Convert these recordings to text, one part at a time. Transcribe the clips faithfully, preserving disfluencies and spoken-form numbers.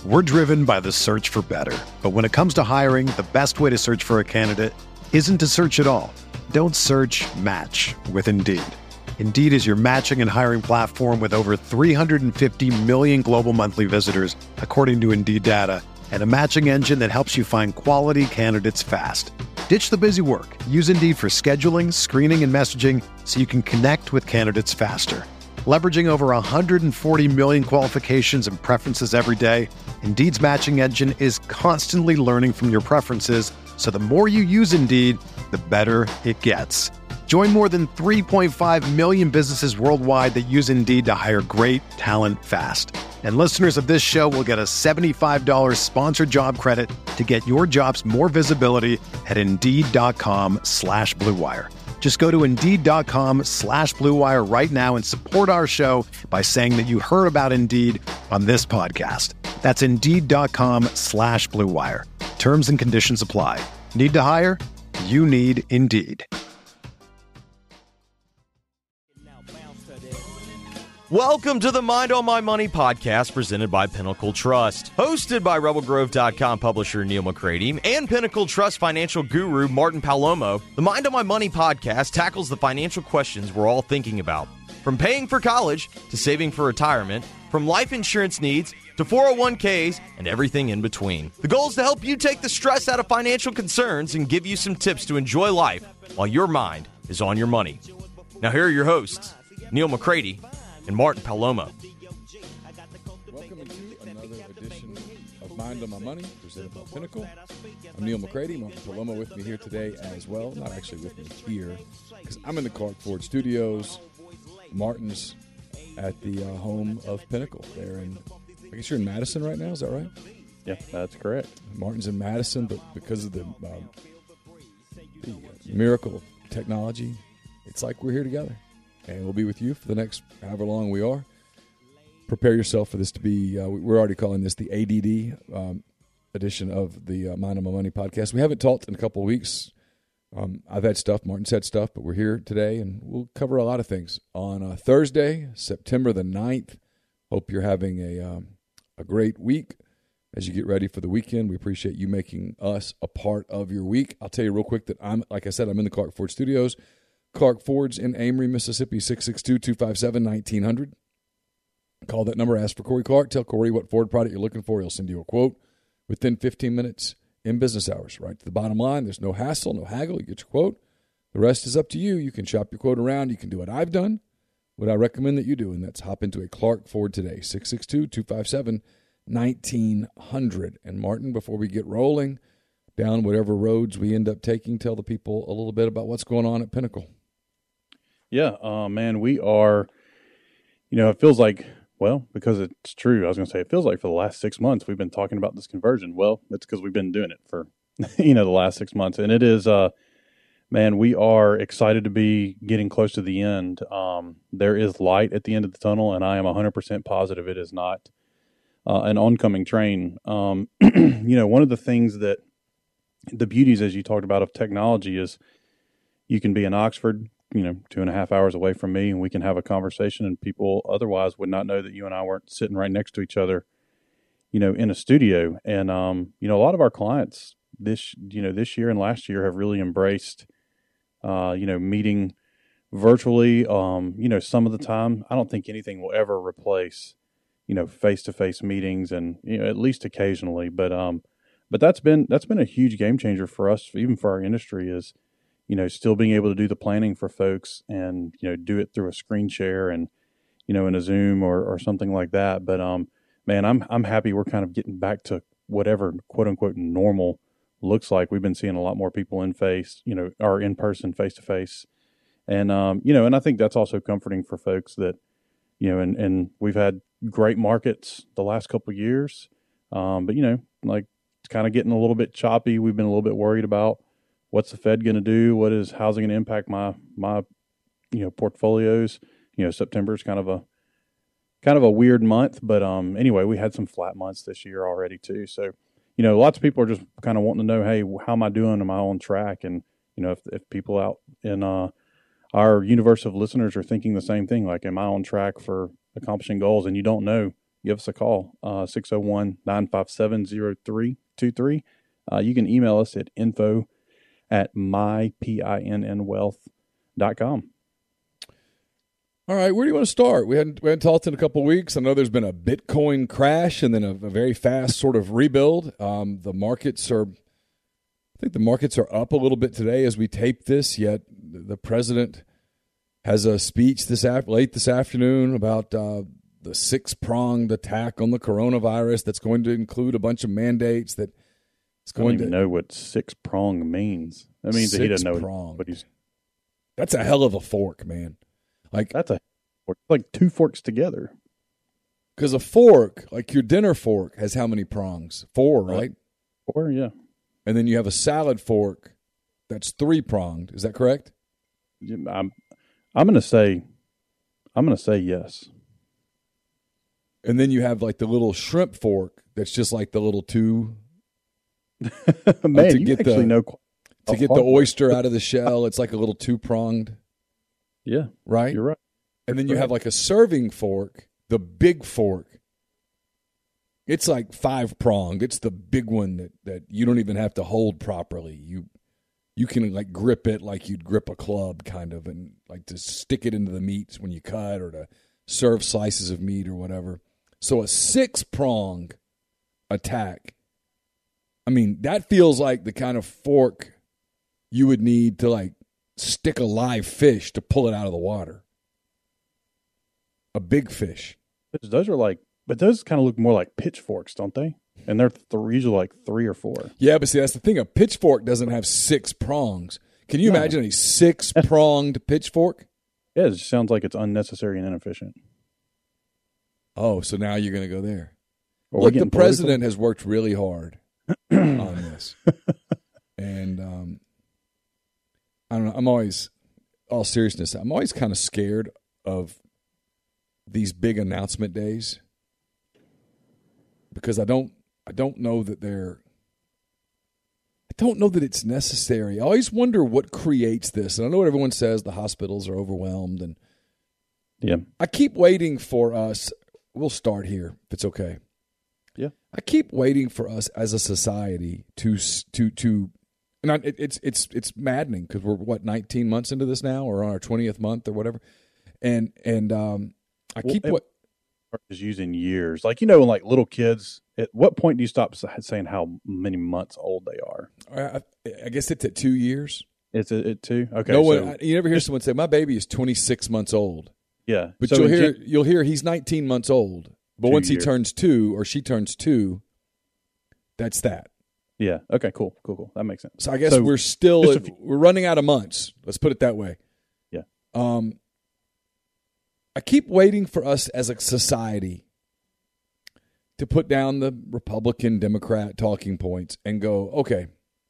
We're driven by the search for better. But when it comes to hiring, the best way to search for a candidate isn't to search at all. Don't search, match with Indeed. Indeed is your matching and hiring platform with over three hundred fifty million global monthly visitors, according to Indeed data, and a matching engine that helps you find quality candidates fast. Ditch the busy work. Use Indeed for scheduling, screening, and messaging so you can connect with candidates faster. Leveraging over one hundred forty million qualifications and preferences every day, Indeed's matching engine is constantly learning from your preferences, so the more you use Indeed, the better it gets. Join more than three point five million businesses worldwide that use Indeed to hire great talent fast. And listeners of this show will get a seventy-five dollars sponsored job credit to get your jobs more visibility at Indeed.com slash Blue Wire. Just go to Indeed.com slash Blue Wire right now and support our show by saying that you heard about Indeed on this podcast. That's Indeed.com slash Blue Wire. Terms and conditions apply. Need to hire? You need Indeed. Welcome to the Mind on My Money podcast presented by Pinnacle Trust. Hosted by Rebel Grove dot com publisher Neil McCready and Pinnacle Trust financial guru Martin Palomo, the Mind on My Money podcast tackles the financial questions we're all thinking about. From paying for college to saving for retirement, from life insurance needs to four oh one k's and everything in between. The goal is to help you take the stress out of financial concerns and give you some tips to enjoy life while your mind is on your money. Now here are your hosts, Neil McCready and Martin Palomo. Welcome to another edition of Mind on My Money, presented by Pinnacle. I'm Neil McCready. Martin Palomo with me here today as well. Not actually with me here, because I'm in the Clark Ford Studios. Martin's at the uh, home of Pinnacle. They're in, I guess you're in Madison right now, is that right? Yeah, that's correct. Martin's in Madison, but because of the, um, the miracle of technology, it's like we're here together. And we'll be with you for the next however long we are. Prepare yourself for this to be, uh, we're already calling this the A D D um, edition of the uh, Mind on My Money podcast. We haven't talked in a couple of weeks. Um, I've had stuff, Martin's had stuff, but we're here today, and we'll cover a lot of things. On uh, Thursday, September the ninth, hope you're having a, um, a great week as you get ready for the weekend. We appreciate you making us a part of your week. I'll tell you real quick that I'm, like I said, I'm in the Clark Ford Studios. Clark Ford's in Amory, Mississippi, six six two, two five seven, one nine zero zero. Call that number, ask for Corey Clark. Tell Corey what Ford product you're looking for. He'll send you a quote within fifteen minutes in business hours. Right to the bottom line. There's no hassle, no haggle. You get your quote. The rest is up to you. You can shop your quote around. You can do what I've done, what I recommend that you do, and that's hop into a Clark Ford today, six six two, two five seven, one nine zero zero. And Martin, before we get rolling down whatever roads we end up taking, tell the people a little bit about what's going on at Pinnacle. Yeah, uh, man, we are, you know, it feels like, well, because it's true, I was going to say, it feels like for the last six months we've been talking about this conversion. Well, it's because we've been doing it for, you know, the last six months. And it is, uh, man, we are excited to be getting close to the end. Um, there is light at the end of the tunnel, and I am one hundred percent positive it is not uh, an oncoming train. Um, you know, one of the things that the beauties, as you talked about, of technology is you can be in Oxford, you know, two and a half hours away from me, and we can have a conversation, and people otherwise would not know that you and I weren't sitting right next to each other, you know, in a studio. And, um, you know, a lot of our clients this, you know, this year and last year have really embraced, uh, you know, meeting virtually. Um, you know, some of the time, I don't think anything will ever replace, you know, face-to-face meetings, and, you know, at least occasionally, but, um, but that's been, that's been a huge game changer for us, even for our industry, is, you know, still being able to do the planning for folks and, you know, do it through a screen share and, you know, in a Zoom or, or something like that. But, um, man, I'm, I'm happy we're kind of getting back to whatever quote unquote normal looks like. We've been seeing a lot more people in face, you know, or in person, face to face. And, um, you know, and I think that's also comforting for folks that, you know, and, and we've had great markets the last couple of years. Um, but, you know, like it's kind of getting a little bit choppy. We've been a little bit worried about what's the Fed going to do? What is, how's it going to impact my, my, you know, portfolios? You know, September is kind of a, kind of a weird month, but, um, anyway, we had some flat months this year already too. So, you know, lots of people are just kind of wanting to know, hey, how am I doing? Am I on track? And, you know, if, if people out in, uh, our universe of listeners are thinking the same thing, like, am I on track for accomplishing goals? And you don't know give us a call, uh, six oh one, nine five seven, oh three two three. Uh, you can email us at info at my pinn wealth dot com. All right, where do you want to start? We hadn't we hadn't talked in a couple of weeks. I know there's been a Bitcoin crash and then a, a very fast sort of rebuild. Um, the markets are, I think the markets are up a little bit today as we tape this. Yet the president has a speech this af- late this afternoon about uh, the six pronged attack on the coronavirus that's going to include a bunch of mandates that it's I don't going even to know what six prong means. That means that he doesn't know Six-pronged. what he's. That's a hell of a fork, man. Like That's a like two forks together. because a fork, like your dinner fork, has how many prongs? Four, right? Or yeah, And then you have a salad fork that's three pronged. Is that correct? I'm. I'm gonna say. I'm gonna say yes. And then you have like the little shrimp fork that's just like the little two Man, to you get actually the- know qu- to a get the hard way. oyster out of the shell. It's like a little two pronged, Yeah, right? you're right. And then you have like a serving fork, the big fork. It's like five pronged. It's the big one that, that you don't even have to hold properly. You you can like grip it like you'd grip a club, kind of, and like to stick it into the meats when you cut or to serve slices of meat or whatever. So a six prong attack. I mean, that feels like the kind of fork you would need to like stick a live fish to pull it out of the water. A big fish. Those are like, but those kind of look more like pitchforks, don't they? And they're th- usually like three or four. Yeah, but see, that's the thing. A pitchfork doesn't have six prongs. Can you No. imagine a six-pronged pitchfork? Yeah, it just sounds like it's unnecessary and inefficient. Oh, so now you're going to go there. Are we Look, the getting president has worked really hard on this. And um, I don't know. I'm always, all seriousness, I'm always kind of scared of these big announcement days because I don't, I don't know that they're, I don't know that it's necessary. I always wonder what creates this. And I know what everyone says, the hospitals are overwhelmed. And Yeah. I keep waiting for us. We'll start here, if it's okay. Yeah. I keep waiting for us as a society to to to, and I, it, it's it's it's maddening because we're what nineteen months into this now, or on our twentieth month or whatever, and and um, I Well, keep it- what Is using years. Like, you know, when like little kids, at what point do you stop s- saying how many months old they are? I, I guess it's at two years. It's it, it too? Okay. no one, so, I- you never hear someone say, "My baby is twenty-six months old," yeah. but So you'll in hear gen- you'll hear he's nineteen months old. But Two once he years. turns two or she turns two, that's that. yeah. Okay, cool. Cool, cool. That makes sense. So I guess So, we're still just a few- we're running out of months. Let's put it that way. Yeah. Um, I keep waiting for us as a society to put down the Republican Democrat talking points and go, okay,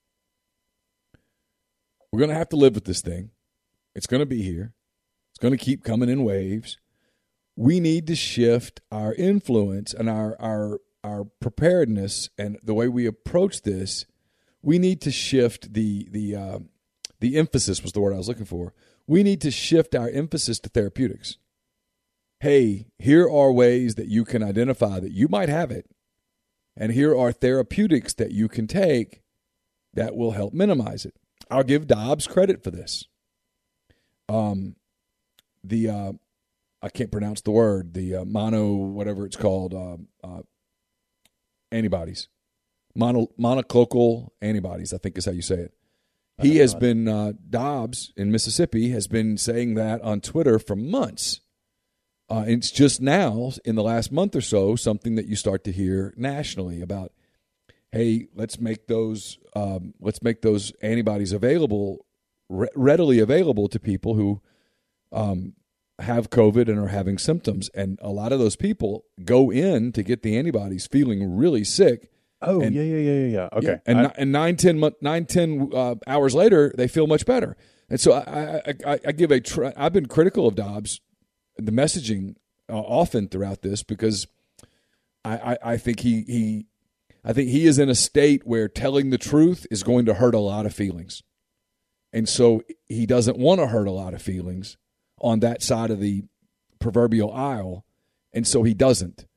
we're going to have to live with this thing. It's going to be here. It's going to keep coming in waves. We need to shift our influence and our our our preparedness and the way we approach this. We need to shift the the uh, the emphasis was the word I was looking for. We need to shift our emphasis to therapeutics. Hey, here are ways that you can identify that you might have it, and here are therapeutics that you can take that will help minimize it. I'll give Dobbs credit for this. Um, the uh, I can't pronounce the word, the uh, mono, whatever it's called, uh, uh, antibodies. Mono, monoclonal antibodies, I think is how you say it. He has been, uh, Dobbs in Mississippi has been saying that on Twitter for months. Uh, and it's just now, in the last month or so, something that you start to hear nationally about, hey, let's make those, um, let's make those antibodies available, re- readily available to people who um, have COVID and are having symptoms. And a lot of those people go in to get the antibodies feeling really sick. Oh, And- yeah, yeah, yeah, yeah, yeah. Okay. Yeah, and, I- ni- and nine, ten, month, nine, ten uh, hours later, they feel much better. And so I, I, I, I give a. Tr- I've been critical of Dobbs, the messaging uh, often throughout this because I, I, I think he, he, I think he is in a state where telling the truth is going to hurt a lot of feelings, and so he doesn't want to hurt a lot of feelings on that side of the proverbial aisle, and so he doesn't.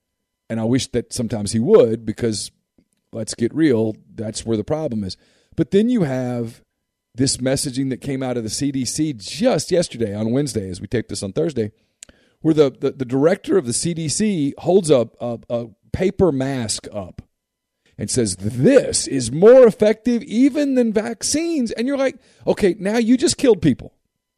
And I wish that sometimes he would, because let's get real, that's where the problem is. But then you have this messaging that came out of the C D C just yesterday on Wednesday, as we taped this on Thursday, where the, the, the director of the C D C holds up a, a paper mask up and says, this is more effective even than vaccines. And you're like, okay, now you just killed people.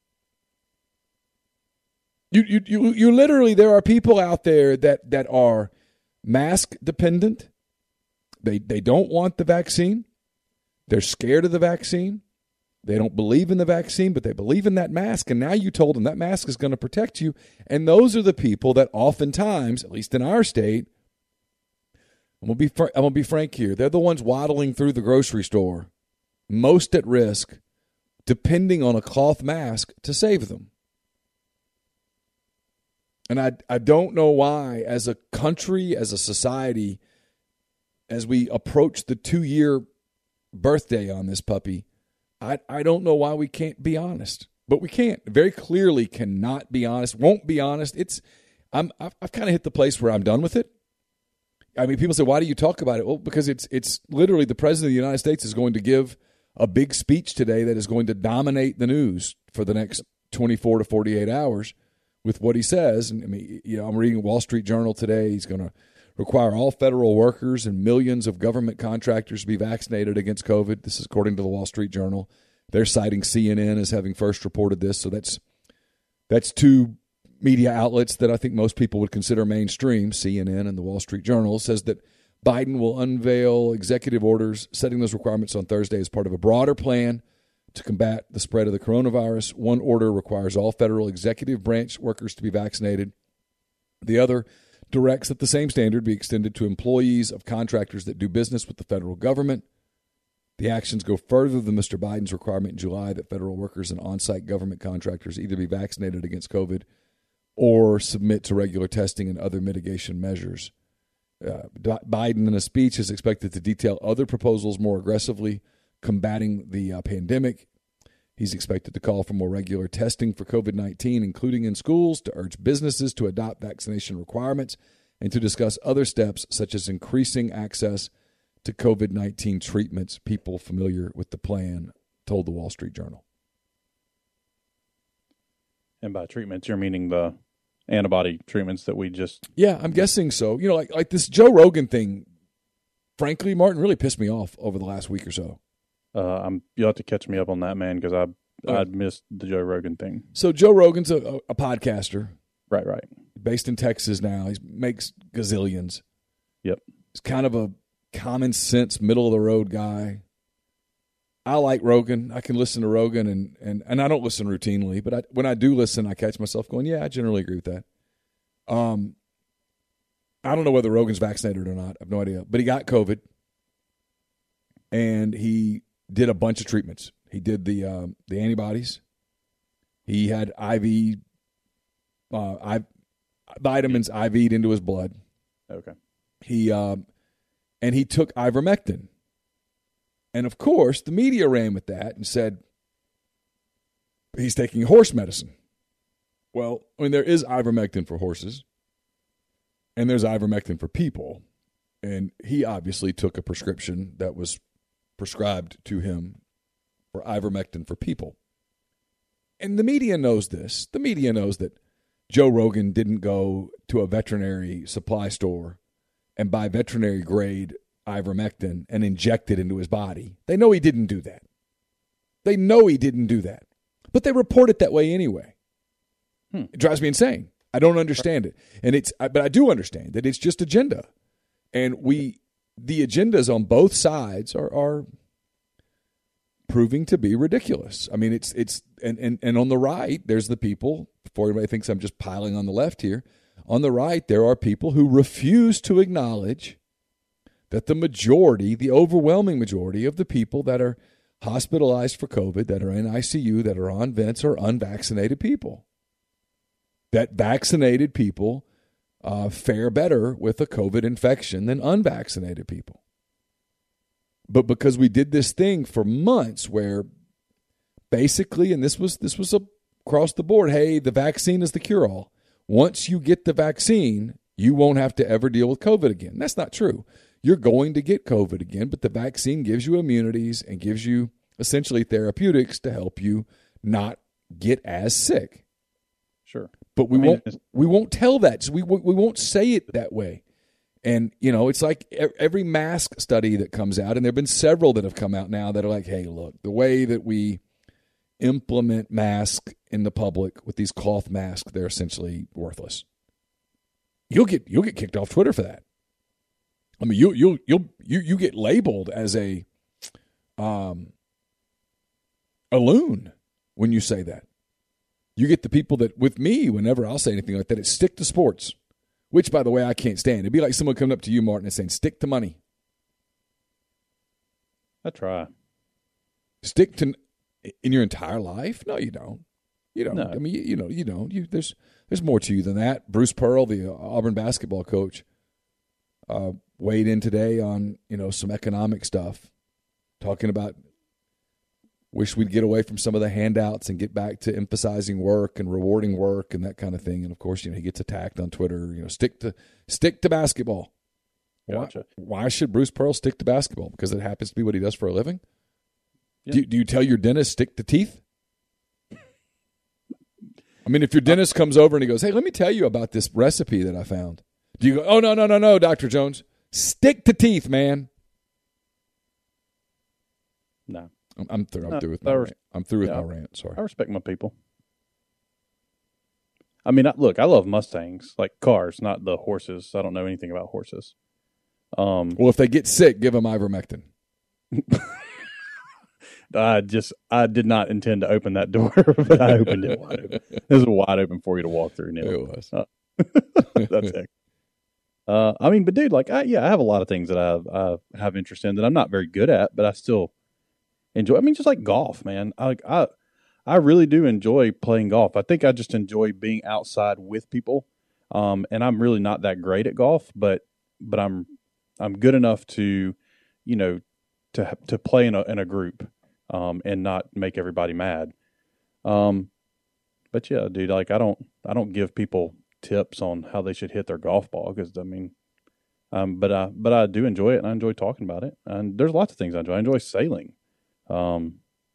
You, you, you, you literally, there are people out there that, that are mask dependent. They, they don't want the vaccine. They're scared of the vaccine. They don't believe in the vaccine, but they believe in that mask. And now you told them that mask is going to protect you. And those are the people that oftentimes, at least in our state, I'm going to be fr- I'm going to be frank here, they're the ones waddling through the grocery store, most at risk, depending on a cloth mask to save them. And I, I don't know why, as a country, as a society, as we approach the two-year birthday on this puppy, I, I don't know why we can't be honest. But we can't. Very clearly cannot be honest, won't be honest. It's I'm, I've, I've kind of hit the place where I'm done with it. I mean, people say, why do you talk about it? Well, because it's it's literally the President of the United States is going to give a big speech today that is going to dominate the news for the next twenty-four to forty-eight hours with what he says. And I mean, you know, I'm reading Wall Street Journal today. He's going to require all federal workers and millions of government contractors to be vaccinated against COVID. This is according to the Wall Street Journal. They're citing C N N as having first reported this. So that's that's two media outlets that I think most people would consider mainstream, C N N and the Wall Street Journal, says that Biden will unveil executive orders setting those requirements on Thursday as part of a broader plan to combat the spread of the coronavirus. One order requires all federal executive branch workers to be vaccinated. The other directs that the same standard be extended to employees of contractors that do business with the federal government. The actions go further than Mister Biden's requirement in July that federal workers and on-site government contractors either be vaccinated against COVID or submit to regular testing and other mitigation measures. Uh, Biden, in a speech, is expected to detail other proposals more aggressively combating the uh, pandemic. He's expected to call for more regular testing for COVID nineteen, including in schools, to urge businesses to adopt vaccination requirements, and to discuss other steps such as increasing access to COVID nineteen treatments. People familiar with the plan told the Wall Street Journal. And by treatments, you're meaning the antibody treatments that we just... Yeah, I'm guessing so. You know, like like this Joe Rogan thing, frankly, Martin, really pissed me off over the last week or so. Uh, I'm you'll have to catch me up on that, man, because I I missed the Joe Rogan thing. So Joe Rogan's a, a podcaster, right? Right. Based in Texas now. He makes gazillions. Yep. He's kind of a common sense, middle of the road guy. I like Rogan. I can listen to Rogan, and and, and I don't listen routinely, but I, when I do listen, I catch myself going, "Yeah, I generally agree with that." Um, I don't know whether Rogan's vaccinated or not. I have no idea, but he got COVID, and he did a bunch of treatments. He did the um, the antibodies. He had I V uh, I, vitamins I V'd into his blood. Okay. He um, and he took ivermectin. And, of course, the media ran with that and said he's taking horse medicine. Well, I mean, there is ivermectin for horses, and there's ivermectin for people. And he obviously took a prescription that was prescribed to him for ivermectin for people. And the media knows this. The media knows that Joe Rogan didn't go to a veterinary supply store and buy veterinary-grade ivermectin and inject it into his body. They know he didn't do that. They know he didn't do that. But they report it that way anyway. Hmm. It drives me insane. I don't understand it. And it's but I do understand that it's just agenda. And we the agendas on both sides are are proving to be ridiculous. I mean, it's it's and, and, and on the right, there's the people, before anybody thinks I'm just piling on the left here, on the right, there are people who refuse to acknowledge that the majority, the overwhelming majority of the people that are hospitalized for COVID, that are in I C U, that are on vents, are unvaccinated people. That vaccinated people uh, fare better with a COVID infection than unvaccinated people. But because we did this thing for months where basically, and this was this was across the board, hey, the vaccine is the cure-all. Once you get the vaccine, You won't have to ever deal with COVID again. That's not true. You're going to get COVID again, but the vaccine gives you immunities and gives you essentially therapeutics to help you not get as sick. Sure. But we I mean, won't we won't tell that. So we we won't say it that way. And, you know, it's like every mask study that comes out, and there have been several that have come out now that are like, hey, look, the way that we implement masks in the public with these cloth masks, they're essentially worthless. You'll get you'll get kicked off Twitter for that. I mean, you you'll you'll you you get labeled as a um a loon when you say that. You get the people that with me whenever I'll say anything like that, it's stick to sports, which by the way I can't stand. It'd be like someone coming up to you, Martin, and saying stick to money. I try. Stick to in your entire life? No, you don't. You don't. No. I mean, you, you know, you don't. You there's there's more to you than that. Bruce Pearl, the Auburn basketball coach, uh, weighed in today on, you know, some economic stuff, talking about wish we'd get away from some of the handouts and get back to emphasizing work and rewarding work and that kind of thing. And of course, you know, he gets attacked on Twitter. You know, stick to stick to basketball. Gotcha. Why, why should Bruce Pearl stick to basketball? Because it happens to be what he does for a living. Yeah. Do, do you tell your dentist stick to teeth? I mean, if your dentist comes over and he goes, hey, let me tell you about this recipe that I found. Do you go, oh, no, no, no, no, Doctor Jones. Stick to teeth, man. No. I'm, I'm through. I'm No, through with my res- rant. I'm through with yeah, my rant. Sorry. I respect my people. I mean, I, look, I love Mustangs, like cars, not the horses. I don't know anything about horses. Um, Well, if they get sick, give them ivermectin. I just, I did not intend to open that door, but I opened it wide open. This is wide open for you to walk through, Neil. It was. Uh, that's it. Uh, I mean, but dude, like, I, yeah, I have a lot of things that I have, I have interest in that I'm not very good at, but I still enjoy. I mean, just like golf, man. I, like, I, I really do enjoy playing golf. I think I just enjoy being outside with people. Um, and I'm really not that great at golf, but, but I'm, I'm good enough to, you know, to, to play in a, in a group, um, and not make everybody mad. Um, but yeah, dude, like, I don't, I don't give people tips on how they should hit their golf ball. Cause I mean, um, but I, but I do enjoy it and I enjoy talking about it. And there's lots of things I enjoy. I enjoy sailing. Um,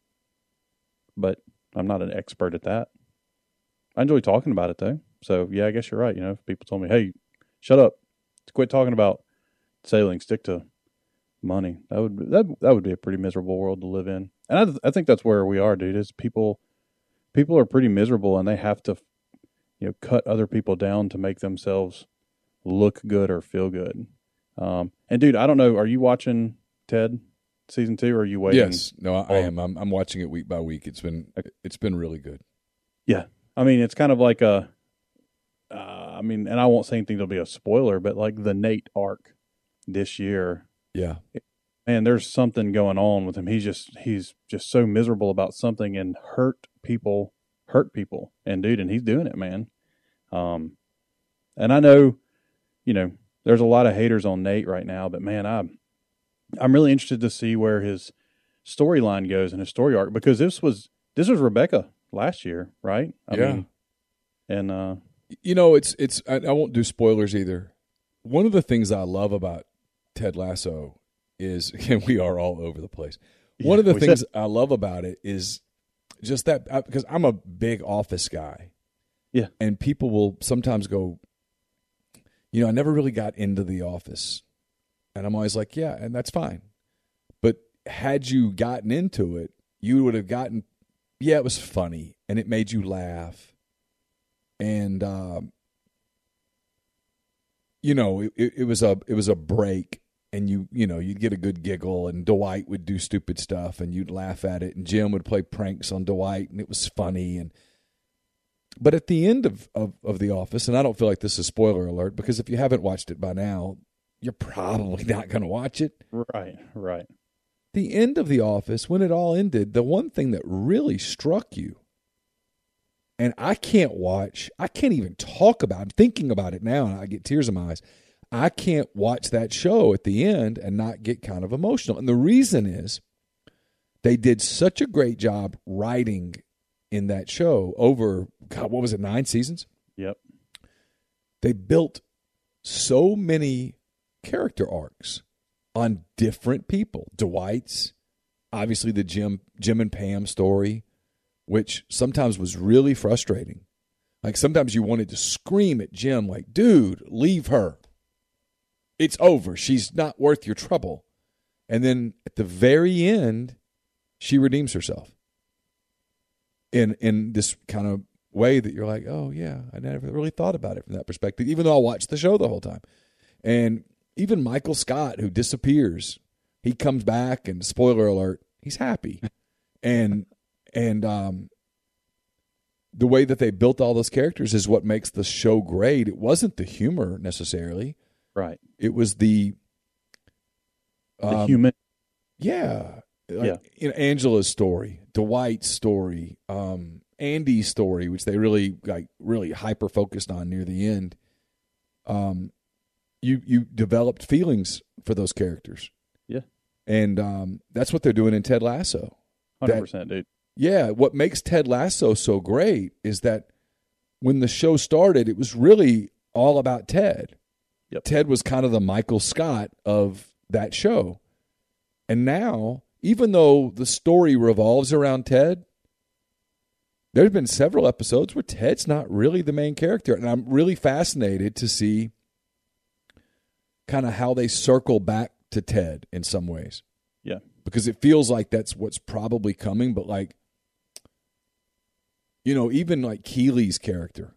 but I'm not an expert at that. I enjoy talking about it though. So yeah, I guess you're right. You know, if people told me, hey, shut up, quit talking about sailing, stick to money, that would be, that that would be a pretty miserable world to live in. And I th- I think that's where we are, dude. Is people people are pretty miserable and they have to, you know, cut other people down to make themselves look good or feel good. Um, and dude, I don't know, are you watching Ted season two, or are you waiting? Yes, no, I, I am. I'm, I'm watching it week by week. It's been it's been really good. Yeah, I mean, it's kind of like a, uh, I mean, and I won't say anything that'll be a spoiler, but like the Nate arc this year. Yeah, man, there's something going on with him. He's just he's just so miserable about something and hurt people, hurt people, and dude, and he's doing it, man. Um, and I know, you know, there's a lot of haters on Nate right now, but man, I'm I'm really interested to see where his storyline goes and his story arc, because this was this was Rebecca last year, right? I yeah. mean, and uh, you know, it's it's. I, I won't do spoilers either. One of the things I love about Ted Lasso is, and we are all over the place. One yeah, of the things said- I love about it is just that, because I'm a big office guy. Yeah. And people will sometimes go, you know, I never really got into The Office. And I'm always like, yeah, and that's fine. But had you gotten into it, you would have gotten, yeah, it was funny and it made you laugh. And, um, you know, it, it was a it was a break, and you you know you'd get a good giggle, and Dwight would do stupid stuff, and you'd laugh at it, and Jim would play pranks on Dwight, and it was funny. And but at the end of, of, of The Office, and I don't feel like this is spoiler alert, because if you haven't watched it by now, you're probably not going to watch it. right, right. The end of The Office, when it all ended, the one thing that really struck you, and I can't watch, I can't even talk about it, thinking about it now, and I get tears in my eyes. I can't watch that show at the end and not get kind of emotional. And the reason is they did such a great job writing in that show over, God, what was it, nine seasons? Yep. They built so many character arcs on different people. Dwight's, obviously the Jim Jim and Pam story, which sometimes was really frustrating. Like sometimes you wanted to scream at Jim, like, dude, leave her. It's over. She's not worth your trouble. And then at the very end, she redeems herself in in this kind of way that you're like, oh, yeah, I never really thought about it from that perspective, even though I watched the show the whole time. And even Michael Scott, who disappears, he comes back, and spoiler alert, he's happy. and and um, the way that they built all those characters is what makes the show great. It wasn't the humor necessarily. Right. It was the the um, human. Yeah. Like, Yeah. You know, Angela's story, Dwight's story, um, Andy's story, which they really like really hyper focused on near the end. Um, you you developed feelings for those characters. Yeah. And um, that's what they're doing in Ted Lasso. one hundred percent, dude. Yeah, what makes Ted Lasso so great is that when the show started, it was really all about Ted. Yep. Ted was kind of the Michael Scott of that show. And now, even though the story revolves around Ted, there have been several episodes where Ted's not really the main character. And I'm really fascinated to see kind of how they circle back to Ted in some ways. Yeah. Because it feels like that's what's probably coming. But like, you know, even like Keely's character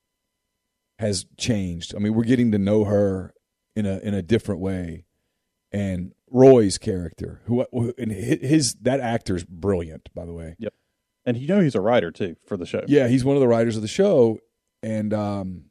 has changed. I mean, we're getting to know her in a in a different way. And Roy's character, who, who and his that actor's brilliant, by the way. Yep. And you know he's a writer too for the show. Yeah, he's one of the writers of the show. And um,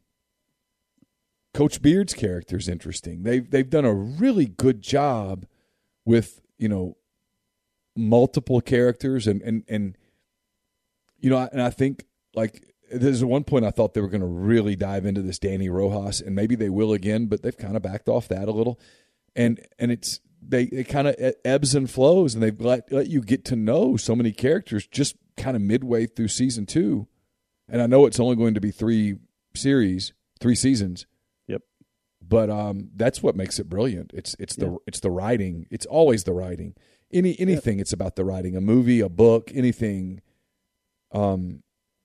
Coach Beard's character is interesting. They've they've done a really good job with, you know, multiple characters and and and you know, and I think like there's one point I thought they were going to really dive into this Danny Rojas, and maybe they will again, but they've kind of backed off that a little. And and it's they it kind of ebbs and flows, and they let let you get to know so many characters just kind of midway through season two. And I know it's only going to be three series, three seasons. Yep. But um, that's what makes it brilliant. It's it's the yeah. it's the writing. It's always the writing. Any anything, yep. It's about the writing. A movie, a book, anything. Um,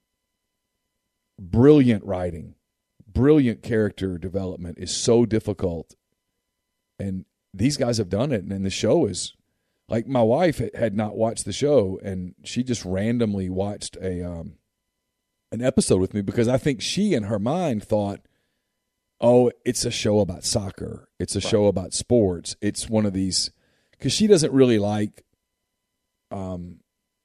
brilliant writing, brilliant character development is so difficult. And these guys have done it, and the show is like my wife had not watched the show, and she just randomly watched a um, an episode with me because I think she in her mind thought, "Oh, it's a show about soccer. It's a right. show about sports. It's one of these," because she doesn't really like um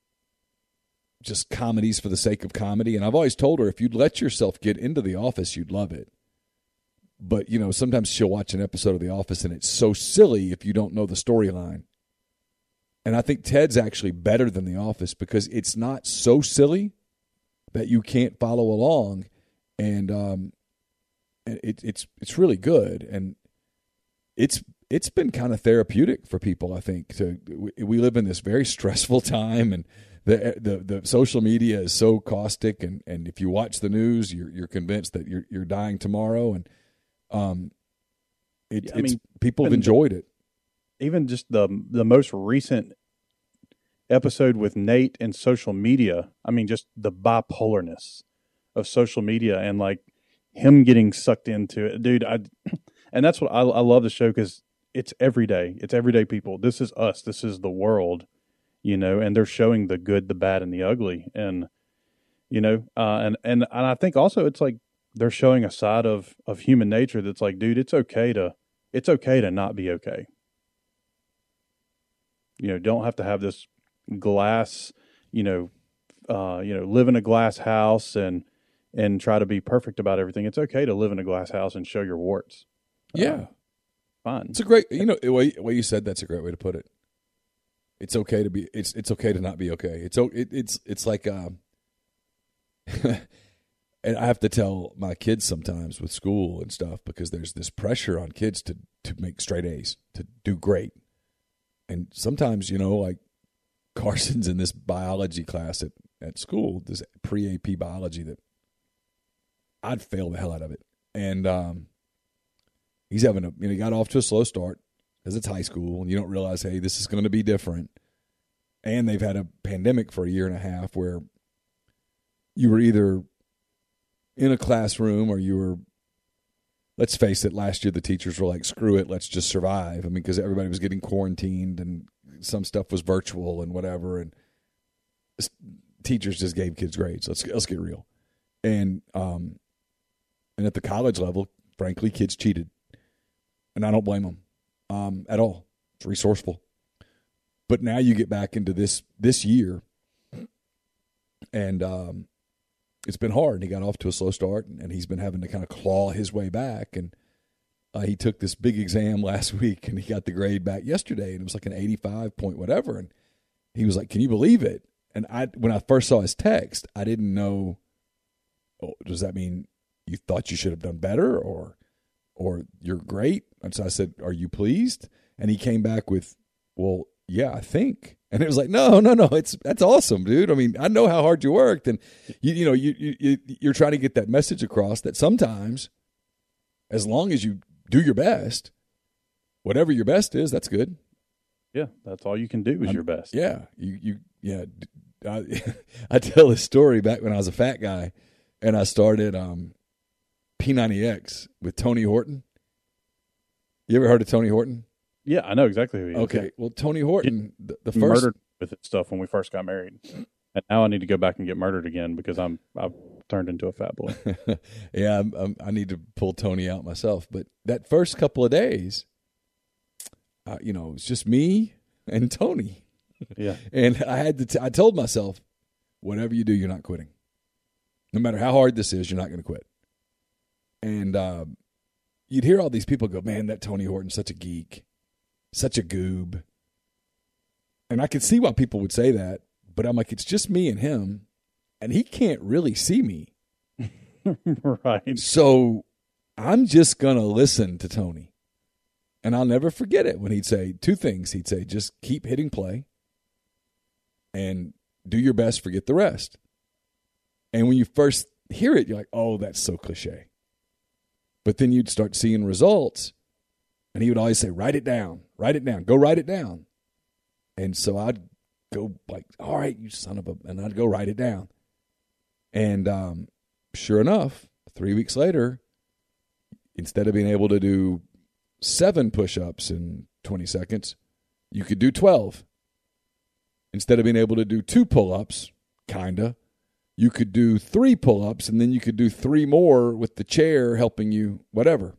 just comedies for the sake of comedy. And I've always told her if you'd let yourself get into The Office, you'd love it. But, you know, sometimes she'll watch an episode of The Office and it's so silly if you don't know the storyline. And I think Ted's actually better than The Office because it's not so silly that you can't follow along. And um, it, it's it's really good. And it's it's been kind of therapeutic for people, I think. To we, we live in this very stressful time, and the the the social media is so caustic. And, and if you watch the news, you're you're convinced that you're you're dying tomorrow. And Um, it, yeah, I it's mean, people have enjoyed it. Even just the the most recent episode with Nate and social media. I mean, just the bipolarness of social media and like him getting sucked into it, dude. I and that's what I, I love the show because it's everyday. It's everyday people. This is us. This is the world, you know. And they're showing the good, the bad, and the ugly. And you know, uh, and and and I think also it's like. They're showing a side of, of human nature that's like, dude, it's okay to it's okay to not be okay. You know, don't have to have this glass, you know, uh, you know, live in a glass house and and try to be perfect about everything. It's okay to live in a glass house and show your warts. Yeah, uh, fine. It's a great, you know, the way, the way you said that's a great way to put it. It's okay to be. It's it's okay to not be okay. It's it, it's it's like. Um, And I have to tell my kids sometimes with school and stuff because there's this pressure on kids to, to make straight A's, to do great. And sometimes, you know, like Carson's in this biology class at, at school, this pre-A P biology that I'd fail the hell out of it. And um, he's having a, you know, he got off to a slow start because it's high school and you don't realize, hey, this is going to be different. And they've had a pandemic for a year and a half where you were either in a classroom or you were, let's face it, last year the teachers were like, screw it, let's just survive. I mean, because everybody was getting quarantined and some stuff was virtual and whatever. And teachers just gave kids grades. Let's, let's get real. And, um, and at the college level, frankly, kids cheated. And I don't blame them um, at all. It's resourceful. But now you get back into this this year, and um, it's been hard. He got off to a slow start, and he's been having to kind of claw his way back. And uh, he took this big exam last week, and he got the grade back yesterday, and it was like an eighty-five point whatever. And he was like, "Can you believe it?" And I, when I first saw his text, I didn't know, oh, does that mean you thought you should have done better, or or you're great? And so I said, "Are you pleased?" And he came back with, "Well, yeah, I think." And it was like, no, no, no, it's that's awesome, dude. I mean, I know how hard you worked, and you, you know, you, you you're trying to get that message across that sometimes, as long as you do your best, whatever your best is, that's good. Yeah, that's all you can do is I'm, your best. Yeah, you you yeah. I, I tell this story back when I was a fat guy, and I started um, P ninety X with Tony Horton. You ever heard of Tony Horton? Yeah, I know exactly who he is. Okay, well, Tony Horton, the, the He first murdered with his stuff when we first got married, and now I need to go back and get murdered again because I'm I've turned into a fat boy. yeah, I'm, I'm, I need to pull Tony out myself. But that first couple of days, uh, you know, it was just me and Tony. Yeah, and I had to. T- I told myself, whatever you do, you're not quitting. No matter how hard this is, you're not going to quit. And uh, you'd hear all these people go, "Man, that Tony Horton's such a geek." Such a goob. And I could see why people would say that, but I'm like, it's just me and him, and he can't really see me. Right. So I'm just going to listen to Tony. And I'll never forget it when he'd say two things. He'd say, just keep hitting play and do your best, forget the rest. And when you first hear it, you're like, oh, that's so cliche. But then you'd start seeing results. And he would always say, write it down, write it down, go write it down. And so I'd go like, all right, you son of a, and I'd go write it down. And um, sure enough, three weeks later, instead of being able to do seven push-ups in twenty seconds, you could do twelve. Instead of being able to do two pull-ups, kind of, you could do three pull-ups, and then you could do three more with the chair helping you, whatever.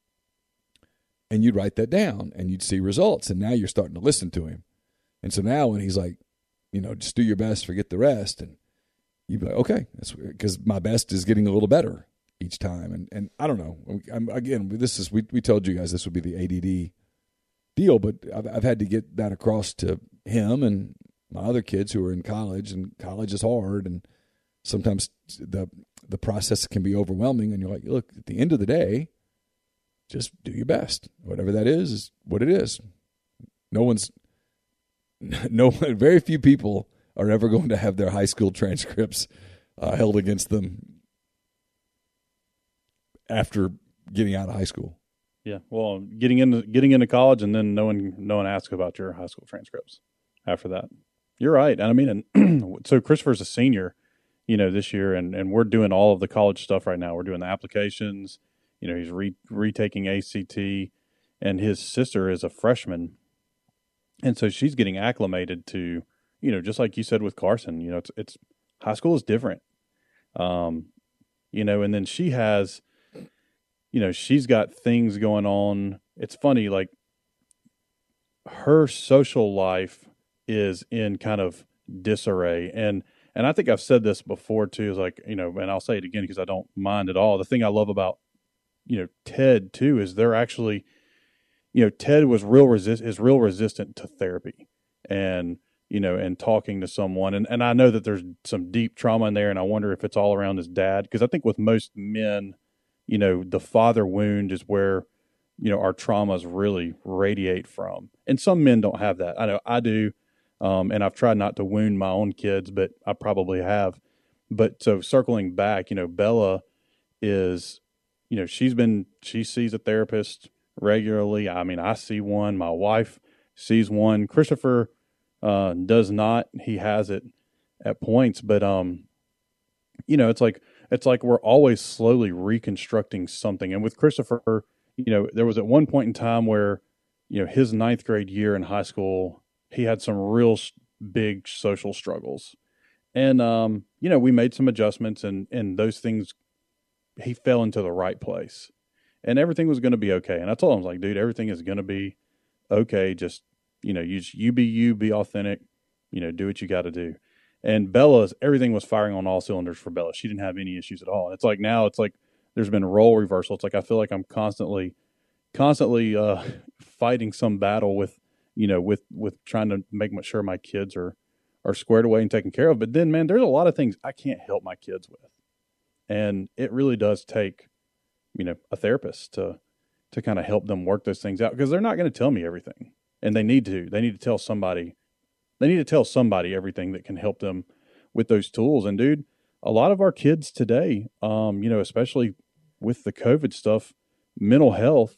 And you'd write that down, and you'd see results. And now you're starting to listen to him. And so now when he's like, you know, just do your best, forget the rest. And you'd be like, okay, that's because my best is getting a little better each time. And and I don't know. I'm, again, this is we we told you guys this would be the A D D deal, but I've I've had to get that across to him and my other kids who are in college. And college is hard, and sometimes the the process can be overwhelming. And you're like, look, at the end of the day, just do your best. Whatever that is, is what it is. No one's, no one, very few people are ever going to have their high school transcripts uh, held against them after getting out of high school. Yeah, well, getting into getting into college and then no one no one asks about your high school transcripts after that. You're right. And I mean, and so Christopher's a senior, you know, this year, and, and we're doing all of the college stuff right now. We're doing the applications. You know, he's re- retaking A C T, and his sister is a freshman. And so she's getting acclimated to, you know, just like you said with Carson, you know, it's, it's high school is different. Um, you know, and then she has, you know, she's got things going on. It's funny, like her social life is in kind of disarray. And, and I think I've said this before too, is like, you know, and I'll say it again because I don't mind at all. The thing I love about, you know, Ted too, is they're actually, you know, Ted was real resist is real resistant to therapy and, you know, and talking to someone. And, and I know that there's some deep trauma in there, and I wonder if it's all around his dad. Because I think with most men, you know, the father wound is where, you know, our traumas really radiate from. And some men don't have that. I know I do. Um, and I've tried not to wound my own kids, but I probably have. But so circling back, you know, Bella is, you know, she's been, she sees a therapist, regularly. I mean, I see one. My wife sees one. Christopher uh, does not. He has it at points, but um, you know, it's like it's like we're always slowly reconstructing something. And with Christopher, you know, there was at one point in time where, you know, his ninth grade year in high school, he had some real big social struggles. And, um, you know, we made some adjustments and, and those things, he fell into the right place and everything was going to be okay. And I told him, I was like, dude, everything is going to be okay. Just, you know, you, you be you, be authentic, you know, do what you got to do. And Bella's, everything was firing on all cylinders for Bella. She didn't have any issues at all. And it's like now it's like there's been role reversal. It's like I feel like I'm constantly, constantly uh, fighting some battle with, you know, with, with trying to make sure my kids are, are squared away and taken care of. But then, man, there's a lot of things I can't help my kids with. And it really does take, you know, a therapist to, to kind of help them work those things out because they're not going to tell me everything. And they need to. They need to tell somebody. They need to tell somebody everything that can help them with those tools. And, dude, a lot of our kids today, um, you know, especially with the COVID stuff, mental health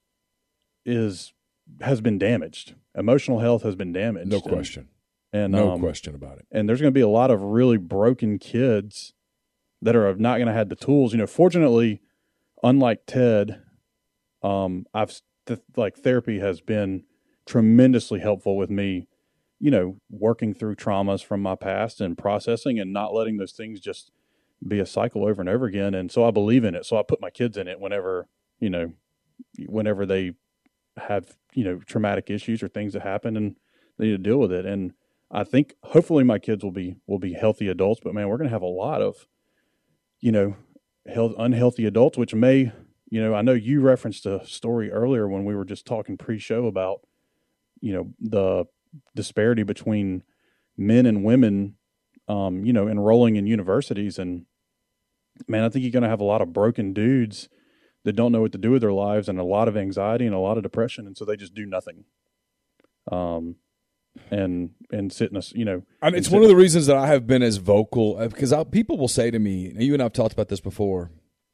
is has been damaged. Emotional health has been damaged. No question. And, and no um, question about it. And there's going to be a lot of really broken kids that are not going to have the tools. You know, fortunately, unlike Ted, um, I've th- like therapy has been tremendously helpful with me, you know, working through traumas from my past and processing and not letting those things just be a cycle over and over again. And so I believe in it. So I put my kids in it whenever, you know, whenever they have, you know, traumatic issues or things that happen and they need to deal with it. And I think hopefully my kids will be, will be healthy adults, but man, we're going to have a lot of, you know, health, unhealthy adults, which may, you know, I know you referenced a story earlier when we were just talking pre-show about, you know, the disparity between men and women, um, you know, enrolling in universities. And man, I think you're going to have a lot of broken dudes that don't know what to do with their lives and a lot of anxiety and a lot of depression. And so they just do nothing. Um, and, and sit in a, you know, I mean, it's one of the reasons that I have been as vocal because I, people will say to me, and you and I've talked about this before.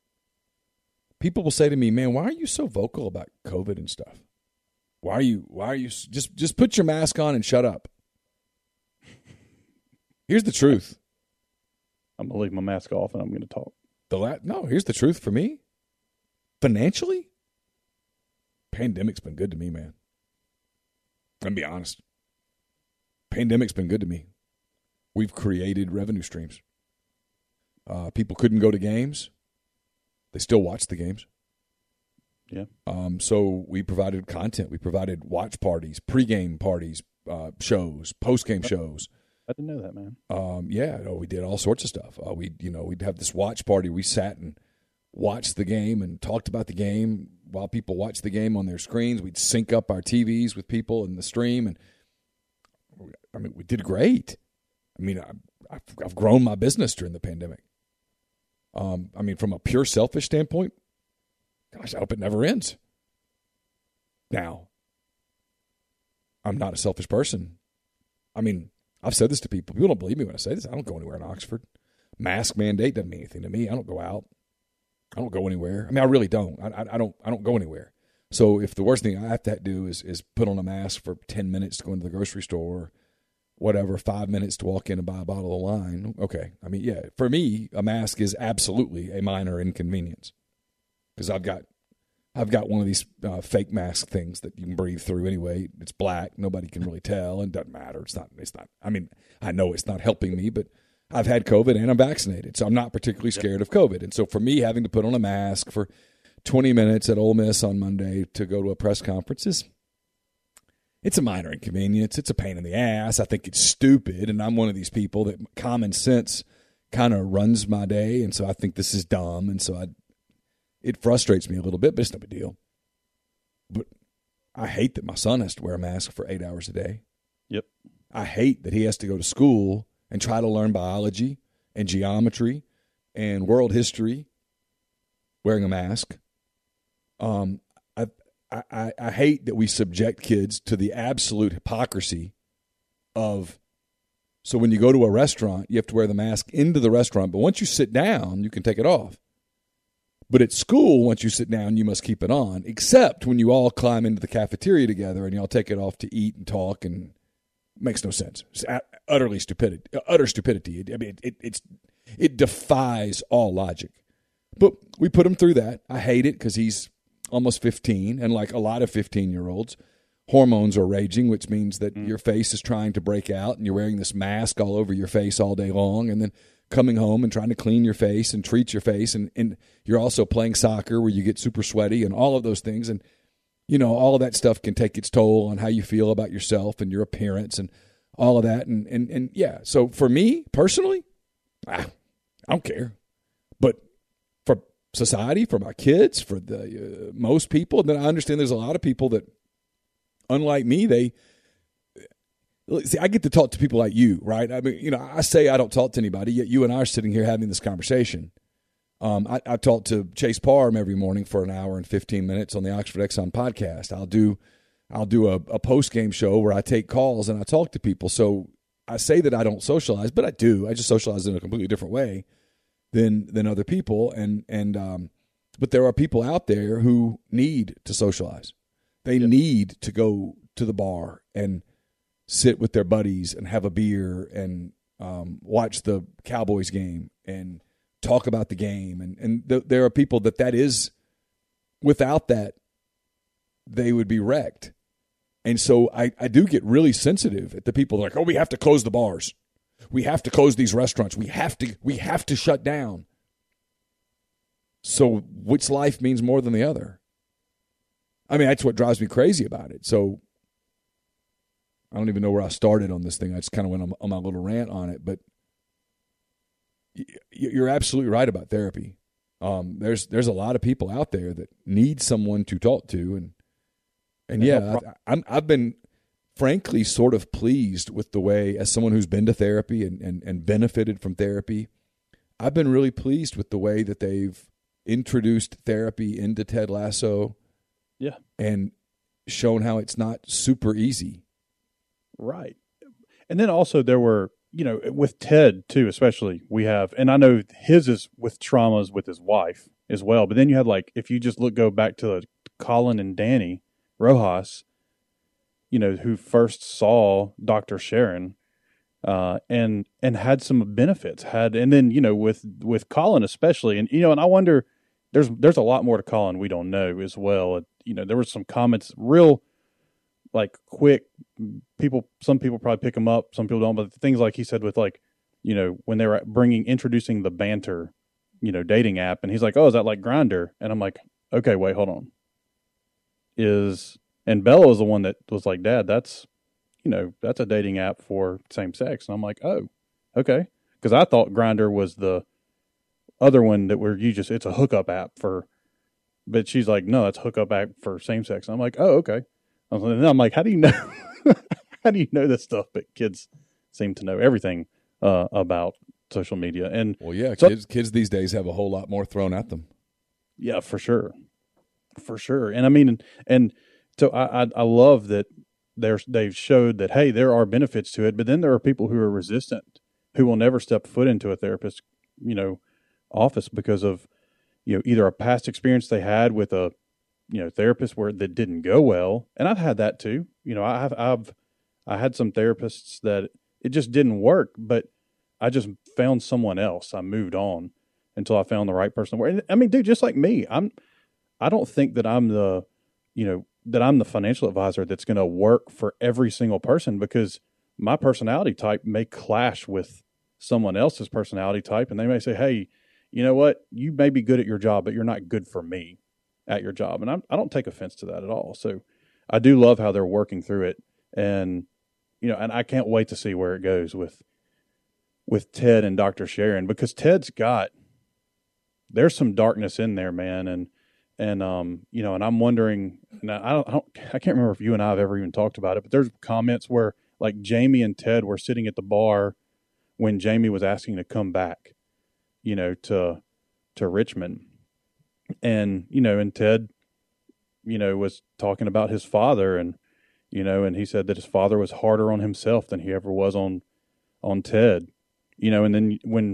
People will say to me, man, why are you so vocal about COVID and stuff? Why are you, why are you just, just put your mask on and shut up. Here's the truth. I'm going to leave my mask off and I'm going to talk. The la- No, here's the truth for me. Financially, pandemic's been good to me, man. I'm gonna be honest. Pandemic's been good to me. We've created revenue streams. Uh, people couldn't go to games. They still watched the games. Yeah. Um, so we provided content. We provided watch parties, pregame parties, uh, shows, postgame shows. I didn't know that, man. Um, yeah, no, we did all sorts of stuff. Uh, we, you know, we'd have this watch party. We sat and watched the game and talked about the game while people watched the game on their screens. We'd sync up our T Vs with people in the stream, and I mean, we did great. I mean, I, I've, I've grown my business during the pandemic. Um, I mean, from a pure selfish standpoint, gosh, I hope it never ends. Now, I'm not a selfish person. I mean, I've said this to people. People don't believe me when I say this. I don't go anywhere in Oxford. Mask mandate doesn't mean anything to me. I don't go out. I don't go anywhere. I mean, I really don't. I, I, I don't. I don't go anywhere. So if the worst thing I have to do is is put on a mask for ten minutes to go into the grocery store, or whatever, five minutes to walk in and buy a bottle of wine, okay. I mean, yeah, for me, a mask is absolutely a minor inconvenience because I've got I've got one of these uh, fake mask things that you can breathe through anyway. It's black. Nobody can really tell, and it doesn't matter. It's not. It's not. I mean, I know it's not helping me, but I've had COVID and I'm vaccinated, so I'm not particularly scared of COVID. And so for me, having to put on a mask for twenty minutes at Ole Miss on Monday to go to a press conference is it's a minor inconvenience. It's a pain in the ass. I think it's stupid, and I'm one of these people that common sense kind of runs my day, and so I think this is dumb, and so I it frustrates me a little bit, but it's no big deal. But I hate that my son has to wear a mask for eight hours a day. Yep. I hate that he has to go to school and try to learn biology and geometry and world history wearing a mask. Um, I, I, I hate that we subject kids to the absolute hypocrisy of, so when you go to a restaurant, you have to wear the mask into the restaurant, but once you sit down, you can take it off. But at school, once you sit down, you must keep it on, except when you all climb into the cafeteria together and y'all take it off to eat and talk, and it makes no sense. It's utterly stupidity, utter stupidity. I mean, it, it, it's, it defies all logic. But we put him through that. I hate it because he's almost fifteen, and like a lot of fifteen-year-olds, hormones are raging, which means that mm. your face is trying to break out, and you're wearing this mask all over your face all day long, and then coming home and trying to clean your face and treat your face, and, and you're also playing soccer where you get super sweaty and all of those things. And, you know, all of that stuff can take its toll on how you feel about yourself and your appearance and all of that. And, and, and yeah, so for me personally, ah, I don't care. But for society, for my kids, for the uh, most people, then I understand there's a lot of people that, unlike me, they – see, I get to talk to people like you, right? I mean, you know, I say I don't talk to anybody, yet you and I are sitting here having this conversation. Um, I, I talk to Chase Parham every morning for an hour and fifteen minutes on the Oxford Exxon podcast. I'll do I'll do a, a post-game show where I take calls and I talk to people. So I say that I don't socialize, but I do. I just socialize in a completely different way than than other people. And, and um, but there are people out there who need to socialize. They yep. need to go to the bar and sit with their buddies and have a beer and um, watch the Cowboys game and talk about the game. And, and th- there are people that that is, without that, they would be wrecked. And so I, I do get really sensitive at the people like, oh, we have to close the bars. We have to close these restaurants. We have to, we have to shut down. So which life means more than the other? I mean, that's what drives me crazy about it. So I don't even know where I started on this thing. I just kind of went on, on my little rant on it. But you're absolutely right about therapy. Um, there's there's a lot of people out there that need someone to talk to, and and yeah, I, I'm I've been frankly sort of pleased with the way, as someone who's been to therapy and, and, and benefited from therapy, I've been really pleased with the way that they've introduced therapy into Ted Lasso. Yeah, and shown how it's not super easy. Right. And then also there were, you know, with Ted too, especially, we have, and I know his is with traumas with his wife as well. But then you had, like, if you just look, go back to Colin and Danny Rojas, you know, who first saw Doctor Sharon, uh, and, and had some benefits had, and then, you know, with, with Colin especially, and, you know, and I wonder, there's, there's a lot more to Colin we don't know as well. You know, there were some comments real, like, quick people, some people probably pick him up, some people don't, but things like he said with, like, you know, when they were bringing, introducing the Banter, you know, dating app, and he's like, oh, is that like Grindr? And I'm like, okay, wait, hold on. Is, and Bella was the one that was like, Dad, that's, you know, that's a dating app for same sex. And I'm like, oh, okay. Because I thought Grindr was the other one that where you just, it's a hookup app for, but she's like, no, it's a hookup app for same sex. And I'm like, oh, okay. And then I'm like, how do you know? How do you know this stuff? But kids seem to know everything uh, about social media. And well, yeah, so, kids kids these days have a whole lot more thrown at them. Yeah, for sure, for sure. And I mean, and so I I, I love that there's they've showed that, hey, there are benefits to it. But then there are people who are resistant, who will never step foot into a therapist, you know, office because of, you know, either a past experience they had with a, you know, therapist where that didn't go well. And I've had that too. You know, I've, I've, I had some therapists that it just didn't work, but I just found someone else. I moved on until I found the right person. And I mean, dude, just like me, I'm, I don't think that I'm the, you know, that I'm the financial advisor that's going to work for every single person, because my personality type may clash with someone else's personality type. And they may say, hey, you know what, you may be good at your job, but you're not good for me at your job. And I'm, I don't take offense to that at all. So I do love how they're working through it. And, you know, and I can't wait to see where it goes with, with Ted and Doctor Sharon, because Ted's got, there's some darkness in there, man. And, and, um, you know, and I'm wondering, and I don't, I don't, I can't remember if you and I have ever even talked about it, but there's comments where, like, Jamie and Ted were sitting at the bar when Jamie was asking to come back, you know, to, to Richmond. And, you know, and Ted, you know, was talking about his father, and, you know, and he said that his father was harder on himself than he ever was on, on Ted, you know. And then when,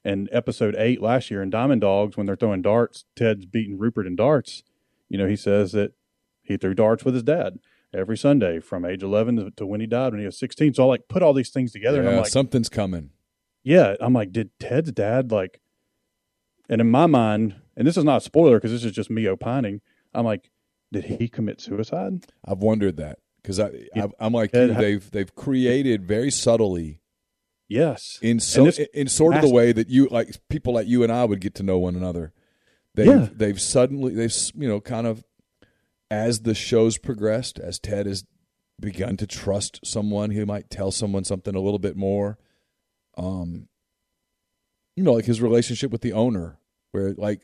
And episode eight last year in Diamond Dogs, when they're throwing darts, Ted's beating Rupert in darts. You know, he says that he threw darts with his dad every Sunday from age eleven to, to when he died when he was sixteen. So I like put all these things together, yeah, and I'm like, something's coming. Yeah, I'm like, did Ted's dad like? And in my mind, and this is not a spoiler because this is just me opining. I'm like, did he commit suicide? I've wondered that because I, Yeah. I I'm like Ted you, ha- they've they've created very subtly. Yes, In so this- in sort of the massive- way that you like people like you and I would get to know one another. They've Yeah. they've suddenly they've you know kind of as the show's progressed, as Ted has begun to trust someone, he might tell someone something a little bit more. Um, you know, like his relationship with the owner, where like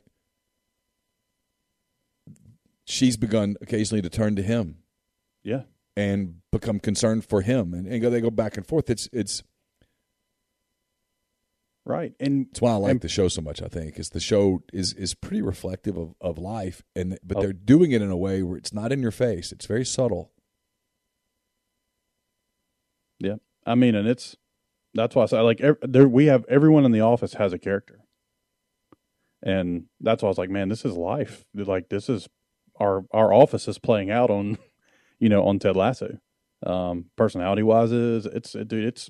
she's begun occasionally to turn to him, yeah, and become concerned for him, and, and they go back and forth. It's it's. right. And That's why I like and, the show so much. I think is the show is is pretty reflective of, of life, and but Oh. they're doing it in a way where it's not in your face. It's very subtle. yeah, I mean, and it's that's why I say like ev- there we have everyone in the office has a character, and that's why I was like, man, this is life. Like this is our our office is playing out on, you know, on Ted Lasso. Um, personality wise, is it's it, dude, it's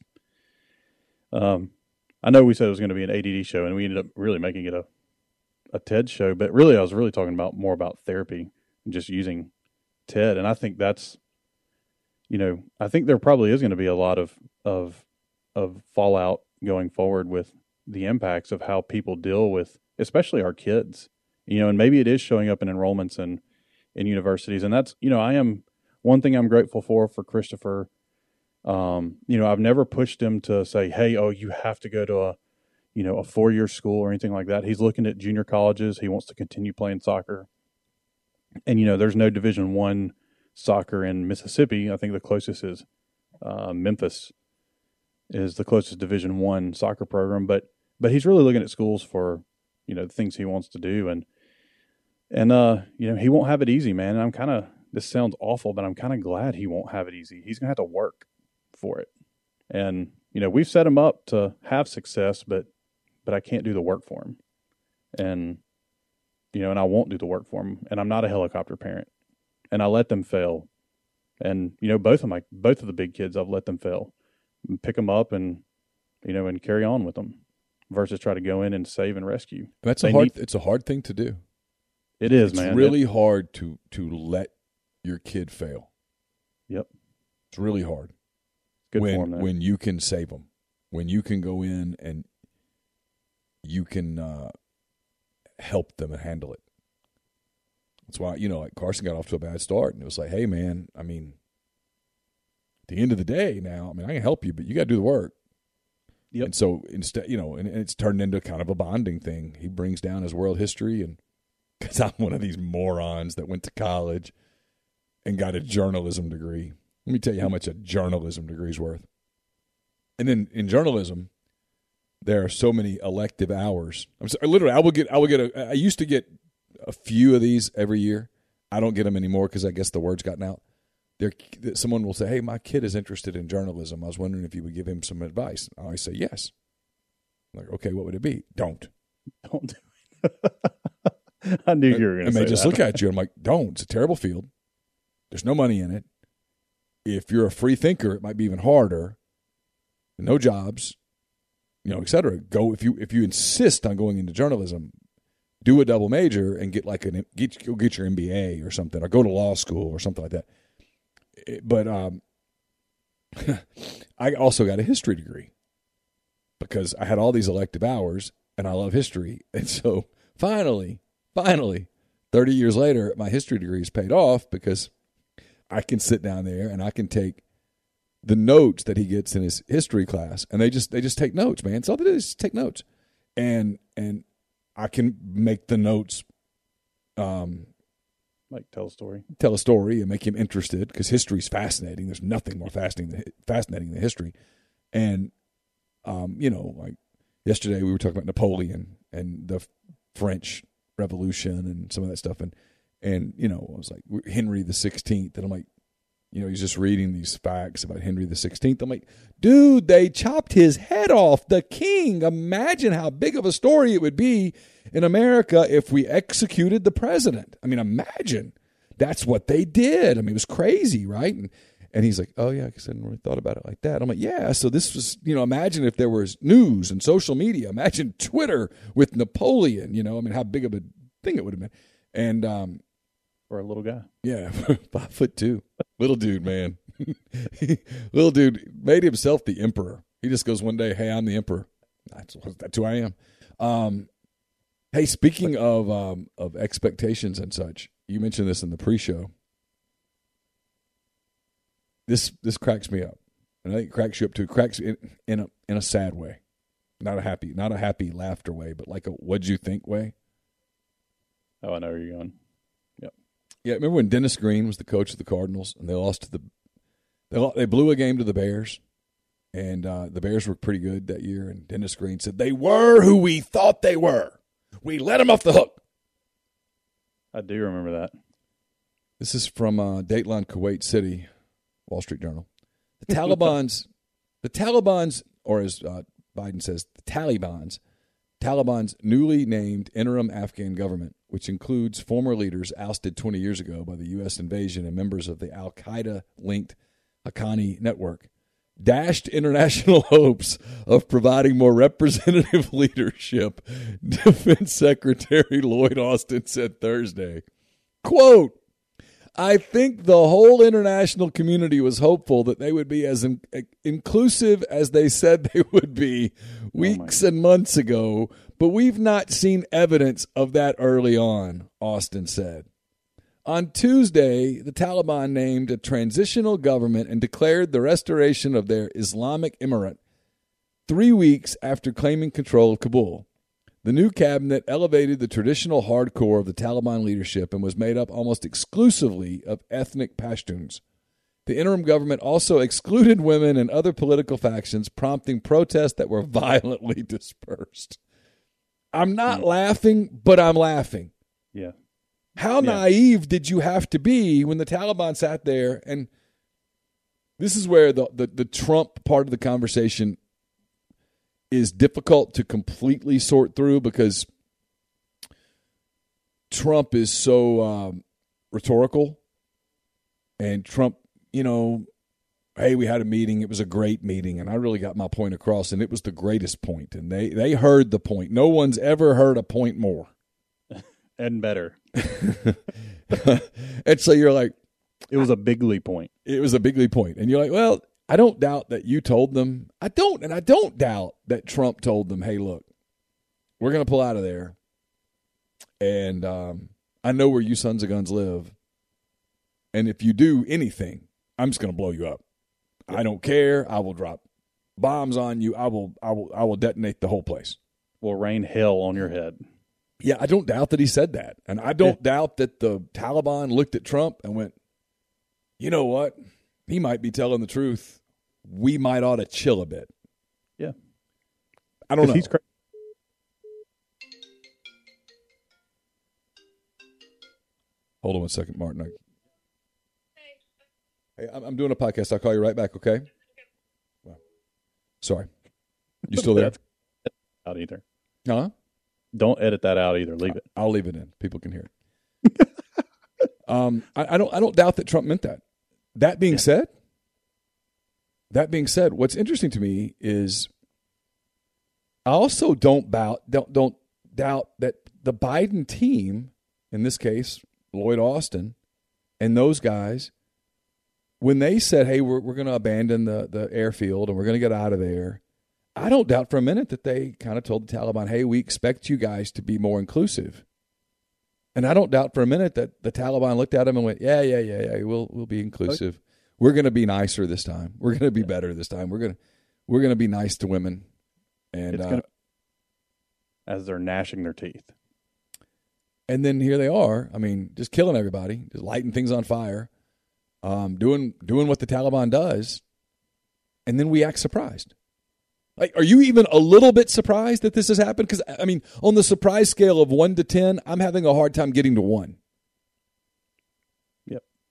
um. I know we said it was going to be an A D D show, and we ended up really making it a a TED show. But really, I was really talking about more about therapy and just using TED. And I think that's, you know, I think there probably is going to be a lot of of of fallout going forward with the impacts of how people deal with, especially our kids. You know, and maybe it is showing up in enrollments in in universities. And that's, you know, I am one thing I'm grateful for for Christopher. Um, you know, I've never pushed him to say, hey, oh, you have to go to a, you know, a four-year school or anything like that. He's looking at junior colleges. He wants to continue playing soccer. And, you know, there's no Division One soccer in Mississippi. I think the closest is uh, Memphis is the closest Division One soccer program. But but he's really looking at schools for, you know, the things he wants to do. And, and uh, you know, he won't have it easy, man. And I'm kind of, this sounds awful, but I'm kind of glad he won't have it easy. He's going to have to work for it. And, you know, we've set him up to have success, but, but I can't do the work for him. And, you know, and I won't do the work for him. And I'm not a helicopter parent, and I let them fail. And, you know, both of my, both of the big kids, I've let them fail, and pick them up and, you know, and carry on with them versus try to go in and save and rescue. That's They a hard. need- It's a hard thing to do. It is, It's man. really It- hard to to let your kid fail. Yep. It's really hard. Good when form, man. when you can save them, when you can go in and you can uh, help them and handle it. That's why, you know, like Carson got off to a bad start, and it was like, hey, man, I mean, at the end of the day now, I mean, I can help you, but you got to do the work. Yep. And so instead, you know, and, and it's turned into kind of a bonding thing. He brings down his world history, and because I'm one of these morons that went to college and got a journalism degree. Let me tell you how much a journalism degree is worth. And then in journalism, there are so many elective hours. I'm sorry, literally, I will get, I will get a, I used to get a few of these every year. I don't get them anymore because I guess the word's gotten out. There, someone will say, hey, my kid is interested in journalism. I was wondering if you would give him some advice. I always say, yes. I'm like, okay, what would it be? Don't. Don't do it. I knew you were going to And say they just that. look at you. I'm like, don't. It's a terrible field. There's no money in it. If you're a free thinker, it might be even harder. No jobs, you know, et cetera. Go if you if you insist on going into journalism, do a double major and get like an get go get your M B A or something, or go to law school or something like that. It, but um, I also got a history degree because I had all these elective hours and I love history, and so finally, finally, thirty years later, my history degree is paid off because I can sit down there and I can take the notes that he gets in his history class, and they just they just take notes, man. It's all they do is just take notes, and and I can make the notes, um, Like, tell a story. tell a story and make him interested because history is fascinating. There's nothing more fascinating than, fascinating than history, and um, you know, like yesterday we were talking about Napoleon and the French Revolution and some of that stuff, and and you know, I was like Henry the sixteenth, and I'm like, you know, he's just reading these facts about Henry the sixteenth. I'm like, dude, they chopped his head off. The king. Imagine how big of a story it would be in America if we executed the president. I mean, imagine. That's what they did. I mean, it was crazy, right? And, and he's like, oh, yeah, I guess I hadn't really thought about it like that. I'm like, yeah, so this was, you know, imagine if there was news and social media. Imagine Twitter with Napoleon, you know. I mean, how big of a thing it would have been. And, um, for a little guy. Yeah, five foot two. Little dude, man. Little dude made himself the emperor. He just goes one day, hey, I'm the emperor. That's, that's who I am. Um, hey, speaking of um, of expectations and such, you mentioned this in the pre-show. This this cracks me up. And I think it cracks you up too. It cracks in, in, a, in a sad way. Not a happy, not a happy laughter way, but like a what'd you think way. Oh, I know where you're going. Yeah, remember when Dennis Green was the coach of the Cardinals and they lost to the they, they blew a game to the Bears, and uh, the Bears were pretty good that year, and Dennis Green said, they were who we thought they were. We let them off the hook. I do remember that. This is from uh, Dateline Kuwait City, Wall Street Journal. The Taliban's, the Taliban's, or as uh, Biden says, the Taliban's, Taliban's newly named interim Afghan government, which includes former leaders ousted twenty years ago by the U S invasion and members of the al-Qaeda-linked Haqqani network, dashed international hopes of providing more representative leadership, Defense Secretary Lloyd Austin said Thursday. Quote, I think the whole international community was hopeful that they would be as in- inclusive as they said they would be weeks oh and months ago, but we've not seen evidence of that early on, Austin said. On Tuesday, the Taliban named a transitional government and declared the restoration of their Islamic Emirate three weeks after claiming control of Kabul. The new cabinet elevated the traditional hardcore of the Taliban leadership and was made up almost exclusively of ethnic Pashtuns. The interim government also excluded women and other political factions, prompting protests that were violently dispersed. I'm not mm. laughing, but I'm laughing. Yeah. How yeah. naive did you have to be when the Taliban sat there? And this is where the, the, the Trump part of the conversation is difficult to completely sort through, because Trump is so um, rhetorical. And Trump, you know, hey, we had a meeting. It was a great meeting, and I really got my point across, and it was the greatest point. And they, they heard the point. No one's ever heard a point more. And better. And so you're like, it was a bigly point. It was a bigly point. And you're like, well, I don't doubt that you told them. I don't, and I don't doubt that Trump told them, hey, look, we're going to pull out of there. And um, I know where you sons of guns live. And if you do anything, I'm just going to blow you up. I don't care. I will drop bombs on you. I will, I will, I will detonate the whole place. Will rain hell on your head. Yeah, I don't doubt that he said that. And I don't yeah. doubt that the Taliban looked at Trump and went, you know what? He might be telling the truth. We might ought to chill a bit. Yeah. I don't know. He's cra- Hold on one second, Martin. I... Hey, I'm doing a podcast. I'll call you right back, okay? Well, sorry. You still there? Out either. Huh? Don't edit that out either. Leave it. I'll leave it in. People can hear it. um, I, I don't. I don't doubt that Trump meant that. That being yeah. said, that being said, what's interesting to me is I also don't doubt don't don't doubt that the Biden team, in this case, Lloyd Austin, and those guys, when they said, "Hey, we're we're going to abandon the the airfield and we're going to get out of there," I don't doubt for a minute that they kind of told the Taliban, hey, we expect you guys to be more inclusive. And I don't doubt for a minute that the Taliban looked at them and went, yeah, yeah, yeah, yeah, we'll we'll be inclusive. We're going to be nicer this time. We're going to be better this time. We're going to we're going to be nice to women. And it's uh, gonna, as they're gnashing their teeth. And then here they are. I mean, just killing everybody, just lighting things on fire, um, doing doing what the Taliban does, and then we act surprised. Like, are you even a little bit surprised that this has happened? Because, I mean, on the surprise scale of one to ten, I'm having a hard time getting to one. Yep.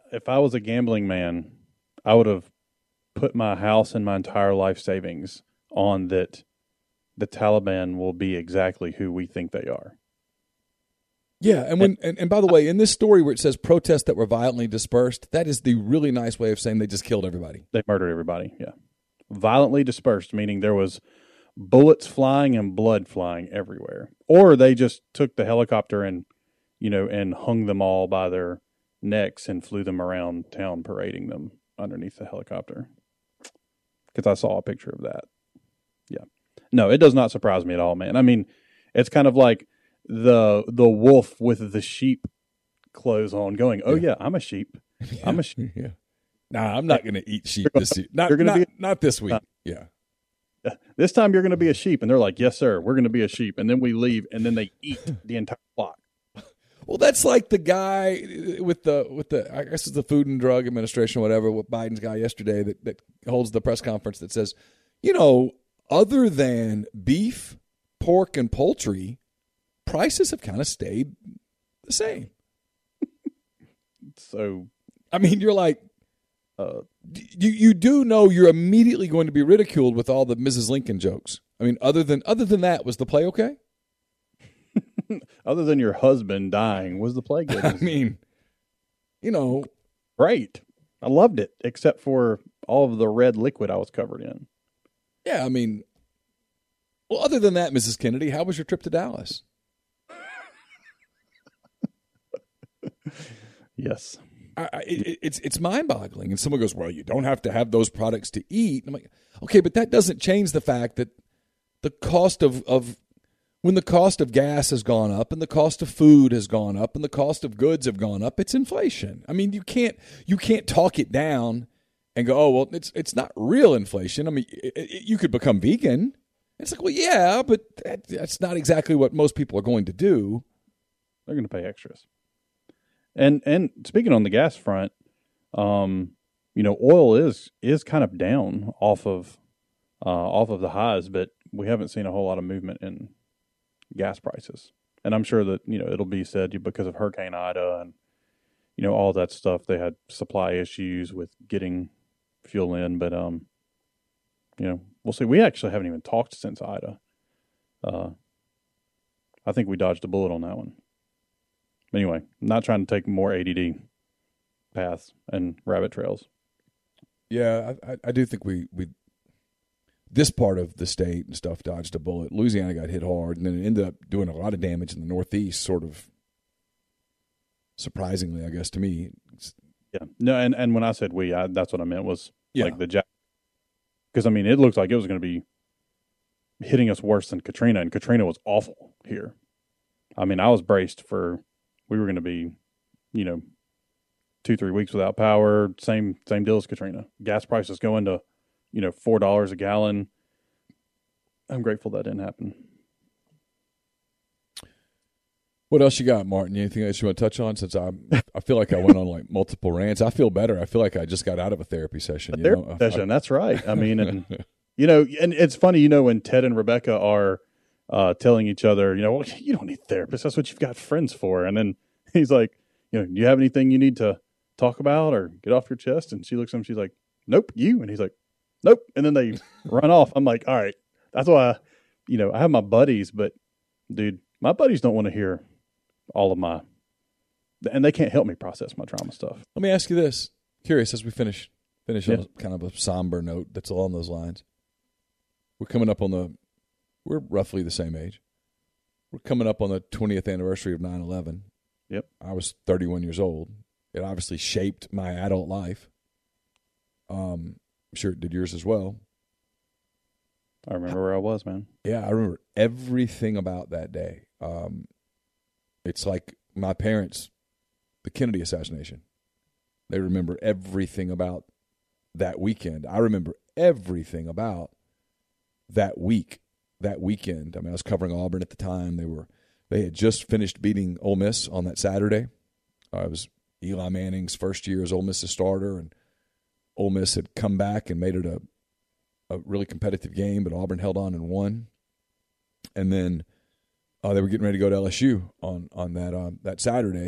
if I was a gambling man, I would have put my house and my entire life savings on that the Taliban will be exactly who we think they are. Yeah, and when and, and by the way, in this story where it says protests that were violently dispersed, that is the really nice way of saying they just killed everybody. They murdered everybody, yeah. Violently dispersed, meaning there was bullets flying and blood flying everywhere. Or they just took the helicopter and, you know, and hung them all by their necks and flew them around town parading them underneath the helicopter. Because I saw a picture of that. Yeah. No, it does not surprise me at all, man. I mean, it's kind of like the the wolf with the sheep clothes on going, oh, yeah, yeah I'm a sheep. Yeah. I'm a sheep. Yeah. Nah, I'm not going to eat sheep this year. Not, you're gonna not, be, not this week. Uh, yeah. This time you're going to be a sheep. And they're like, yes, sir, we're going to be a sheep. And then we leave, and then they eat the entire flock. Well, that's like the guy with the, with the I guess it's the Food and Drug Administration or whatever, with Biden's guy yesterday that, that holds the press conference that says, you know, other than beef, pork, and poultry, prices have kind of stayed the same. So, I mean, you're like, uh, you you do know you're immediately going to be ridiculed with all the Missus Lincoln jokes. I mean, other than other than that, was the play okay? Other than your husband dying, was the play good? I mean, you know, great. I loved it, except for all of the red liquid I was covered in. Yeah, I mean, well, other than that, Missus Kennedy, how was your trip to Dallas? Yes. I, I, it, it's it's mind-boggling. And someone goes, well, you don't have to have those products to eat. And I'm like, okay, but that doesn't change the fact that the cost of, of when the cost of gas has gone up and the cost of food has gone up and the cost of goods have gone up, it's inflation. I mean, you can't you can't talk it down and go, oh, well, it's it's not real inflation. I mean, it, it, you could become vegan. It's like, well, yeah, but that, that's not exactly what most people are going to do. They're going to pay extras. And and speaking on the gas front, um, you know, oil is is kind of down off of uh, off of the highs, but we haven't seen a whole lot of movement in gas prices. And I'm sure that, you know, it'll be said because of Hurricane Ida and, you know, all that stuff. They had supply issues with getting fuel in, but um, you know, we'll see. We actually haven't even talked since Ida. Uh, I think we dodged a bullet on that one. Anyway, I'm not trying to take more A D D paths and rabbit trails. Yeah, I, I do think we, we this part of the state and stuff dodged a bullet. Louisiana got hit hard, and then it ended up doing a lot of damage in the Northeast, sort of surprisingly, I guess, to me. It's, yeah. No, and, and when I said we, I, that's what I meant was yeah. like the jack. Because, I mean, it looks like it was going to be hitting us worse than Katrina, and Katrina was awful here. I mean, I was braced for... We were going to be, you know, two, three weeks without power. Same same deal as Katrina. Gas prices going to, you know, four dollars a gallon. I'm grateful that didn't happen. What else you got, Martin? Anything else you want to touch on? Since I I feel like I went on like multiple rants. I feel better. I feel like I just got out of a therapy session. A you therapy know? session, I, that's right. I mean, and, you know, and it's funny, you know, when Ted and Rebecca are Uh, telling each other, you know, well, you don't need therapists. That's what you've got friends for. And then he's like, you know, do you have anything you need to talk about or get off your chest? And she looks at him. She's like, nope, you. And he's like, nope. And then they run off. I'm like, all right, that's why, I, you know, I have my buddies, but dude, my buddies don't want to hear all of my, and they can't help me process my trauma stuff. Let me ask you this. Curious as we finish, finish Yeah. on a, kind of a somber note that's along those lines. We're coming up on the, We're roughly the same age. We're coming up on the twentieth anniversary of nine eleven. Yep. I was thirty-one years old. It obviously shaped my adult life. Um, I'm sure it did yours as well. I remember where I was, man. Yeah, I remember everything about that day. Um, it's like my parents, the Kennedy assassination. They remember everything about that weekend. I remember everything about that week. That weekend, I mean, I was covering Auburn at the time. They were, they had just finished beating Ole Miss on that Saturday. Uh, it was Eli Manning's first year as Ole Miss's starter, and Ole Miss had come back and made it a, a really competitive game, but Auburn held on and won. And then uh, they were getting ready to go to L S U on on that uh, that Saturday,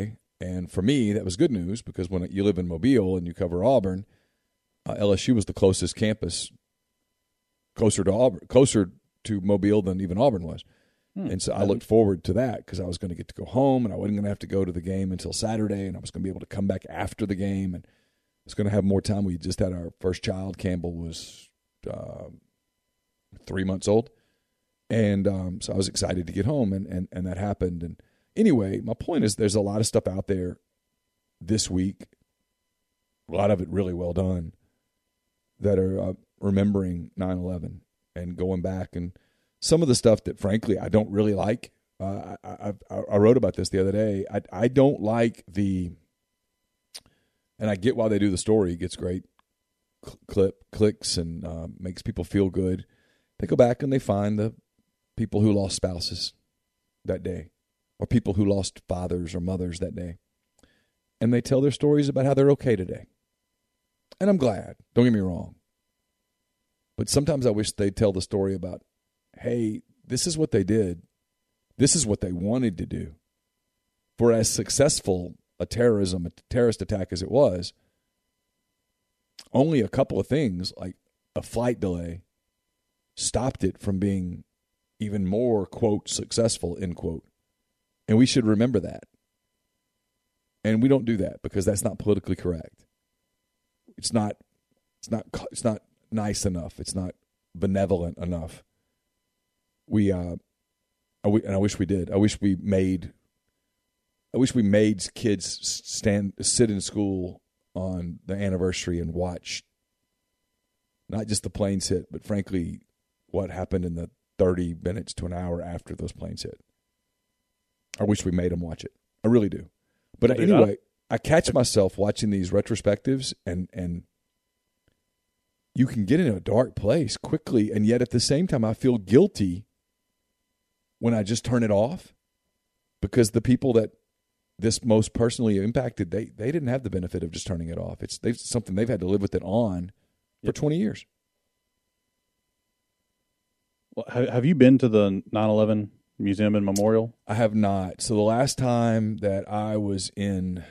And for me, that was good news because when you live in Mobile and you cover Auburn, uh, L S U was the closest campus, closer to Auburn, closer to Mobile than even Auburn was. Hmm. And so I looked forward to that because I was going to get to go home and I wasn't going to have to go to the game until Saturday, and I was going to be able to come back after the game, and I was going to have more time. We just had our first child. Campbell was uh, three months old. And um, so I was excited to get home, and, and, and that happened. And anyway, my point is there's a lot of stuff out there this week, a lot of it really well done, that are uh, remembering nine eleven and going back. And some of the stuff that, frankly, I don't really like. Uh, I, I, I wrote about this the other day. I, I don't like the – and I get why they do the story. It gets great cl- clip, clicks and uh, makes people feel good. They go back and they find the people who lost spouses that day, or people who lost fathers or mothers that day. And they tell their stories about how they're okay today. And I'm glad. Don't get me wrong. But sometimes I wish they'd tell the story about, hey, this is what they did. This is what they wanted to do. For as successful a terrorism, a terrorist attack as it was, only a couple of things, like a flight delay, stopped it from being even more, quote, successful, end quote. And we should remember that. And we don't do that because that's not politically correct. It's not, it's not, it's not nice enough. It's not benevolent enough. We, uh, I w- and I wish we did. I wish we made, I wish we made kids stand, sit in school on the anniversary and watch not just the planes hit, but frankly, what happened in the thirty minutes to an hour after those planes hit. I wish we made them watch it. I really do. But Dude, anyway, I catch myself watching these retrospectives, and and you can get in a dark place quickly, and yet at the same time, I feel guilty when I just turn it off, because the people that this most personally impacted, they they didn't have the benefit of just turning it off. It's they've, something they've had to live with it on for yep. twenty years. Well, have you been to the nine eleven Museum and Memorial? I have not. So the last time that I was in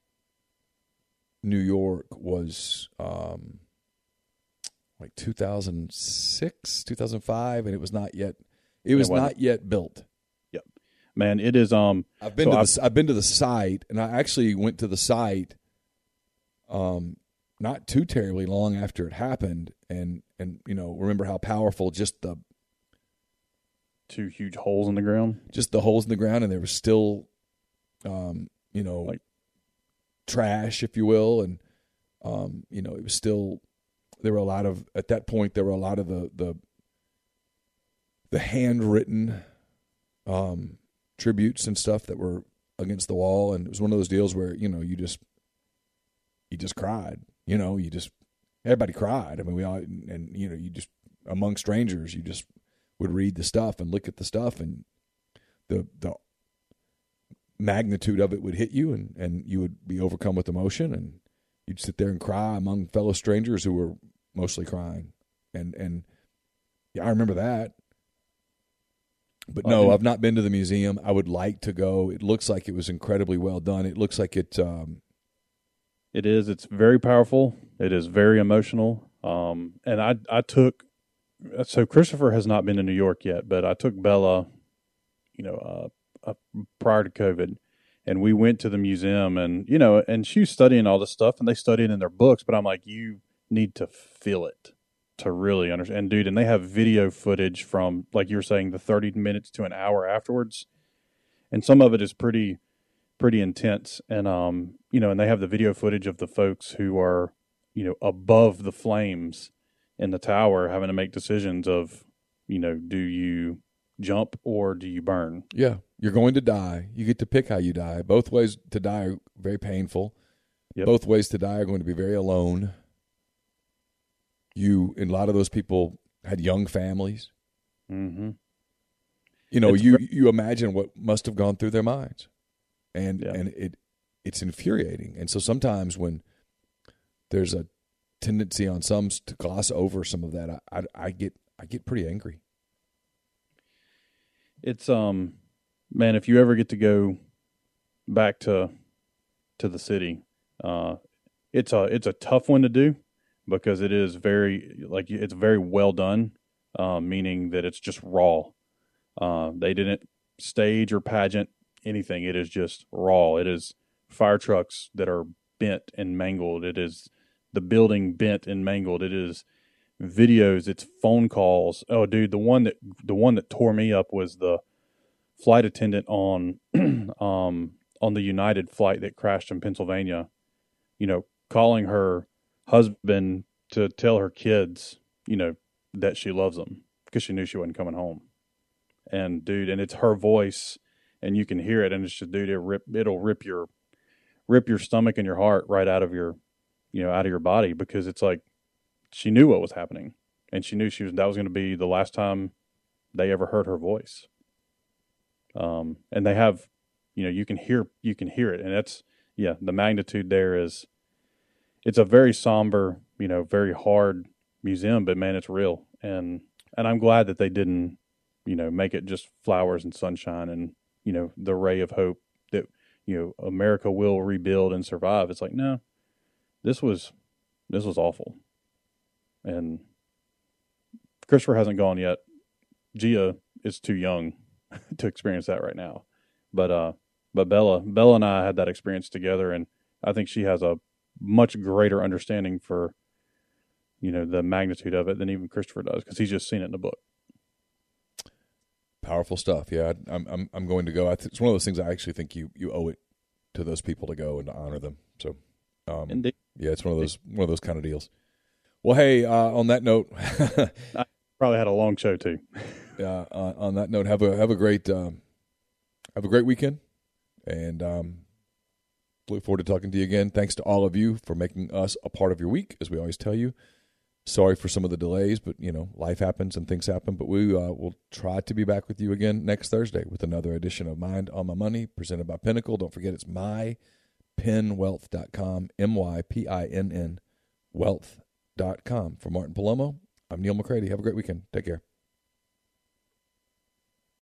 New York was um, like two thousand six, two thousand five, and it was not yet. It was not yet built. Yep, man, it is. Um, I've been so to I've, the I've been to the site, and I actually went to the site. Um, not too terribly long after it happened, and and you know, remember how powerful just the two huge holes in the ground, just the holes in the ground, and there was still, um, you know, like trash, if you will, and um, you know, it was still. There were a lot of at that point. There were a lot of the the the handwritten um, tributes and stuff that were against the wall, and it was one of those deals where you know you just you just cried. You know, you just everybody cried. I mean, we all and, and you know you just among strangers, you just would read the stuff and look at the stuff, and the the magnitude of it would hit you, and, and you would be overcome with emotion, and you'd sit there and cry among fellow strangers who were mostly crying, and and yeah, I remember that. But no, I've not been to the museum. I would like to go. It looks like it was incredibly well done. It looks like it. Um, it is. It's very powerful. It is very emotional. Um, and I I took. So Christopher has not been to New York yet, but I took Bella, you know, uh, uh, prior to COVID, and we went to the museum, and you know, and she was studying all this stuff, and they study it in their books, but I'm like, you need to feel it to really understand. And dude, and they have video footage from, like you were saying, the thirty minutes to an hour afterwards, and some of it is pretty, pretty intense. And um, you know, and they have the video footage of the folks who are, you know, above the flames in the tower, having to make decisions of, you know, do you jump or do you burn? Yeah, you're going to die. You get to pick how you die. Both ways to die are very painful. Yep. Both ways to die are going to be very alone. You, and a lot of those people had young families. Mm-hmm. You know, it's you very- you imagine what must have gone through their minds, and yeah. and it it's infuriating. And so sometimes when there's a tendency on some to gloss over some of that, I, I, I get I get pretty angry. It's um, man, if you ever get to go back to to the city. Uh, it's a it's a tough one to do because it is very like it's very well done, uh, meaning that it's just raw. Uh, they didn't stage or pageant anything. It is just raw. It is fire trucks that are bent and mangled. It is the building bent and mangled. It is videos. It's phone calls. Oh, dude, the one that the one that tore me up was the flight attendant on um, on the United flight that crashed in Pennsylvania. You know, calling her husband to tell her kids, you know, that she loves them because she knew she wasn't coming home. And dude, and it's her voice, and you can hear it, and it's just, dude, it rip, it'll rip your, rip your stomach and your heart right out of your, you know, out of your body, because it's like she knew what was happening, and she knew she was that was going to be the last time they ever heard her voice. Um, and they have, you know, you can hear, you can hear it, and that's, yeah, the magnitude there is, it's a very somber, you know, very hard museum, but man, it's real, and and I'm glad that they didn't, you know, make it just flowers and sunshine and, you know, the ray of hope that, you know, America will rebuild and survive. It's like, no, this was, this was awful. And Christopher hasn't gone yet. Gia is too young to experience that right now. But, uh, but Bella, Bella and I had that experience together, and I think she has a much greater understanding for, you know, the magnitude of it than even Christopher does, because he's just seen it in the book. Powerful stuff. Yeah, I'm I'm I'm going to go. I th- it's one of those things I actually think you, you owe it to those people to go and to honor them. So, um, Indeed. yeah, it's one of those one of those kind of deals. Well, hey, uh, on that note, I probably had a long show too. uh, on, on that note, have a have a great um, have a great weekend, and um, look forward to talking to you again. Thanks to all of you for making us a part of your week, as we always tell you. Sorry for some of the delays, but, you know, life happens and things happen. But we uh, will try to be back with you again next Thursday with another edition of Mind on My Money, presented by Pinnacle. Don't forget, it's my pin wealth dot com, M Y P I N N, wealth dot com. For Martin Palomo, I'm Neil McCready. Have a great weekend. Take care.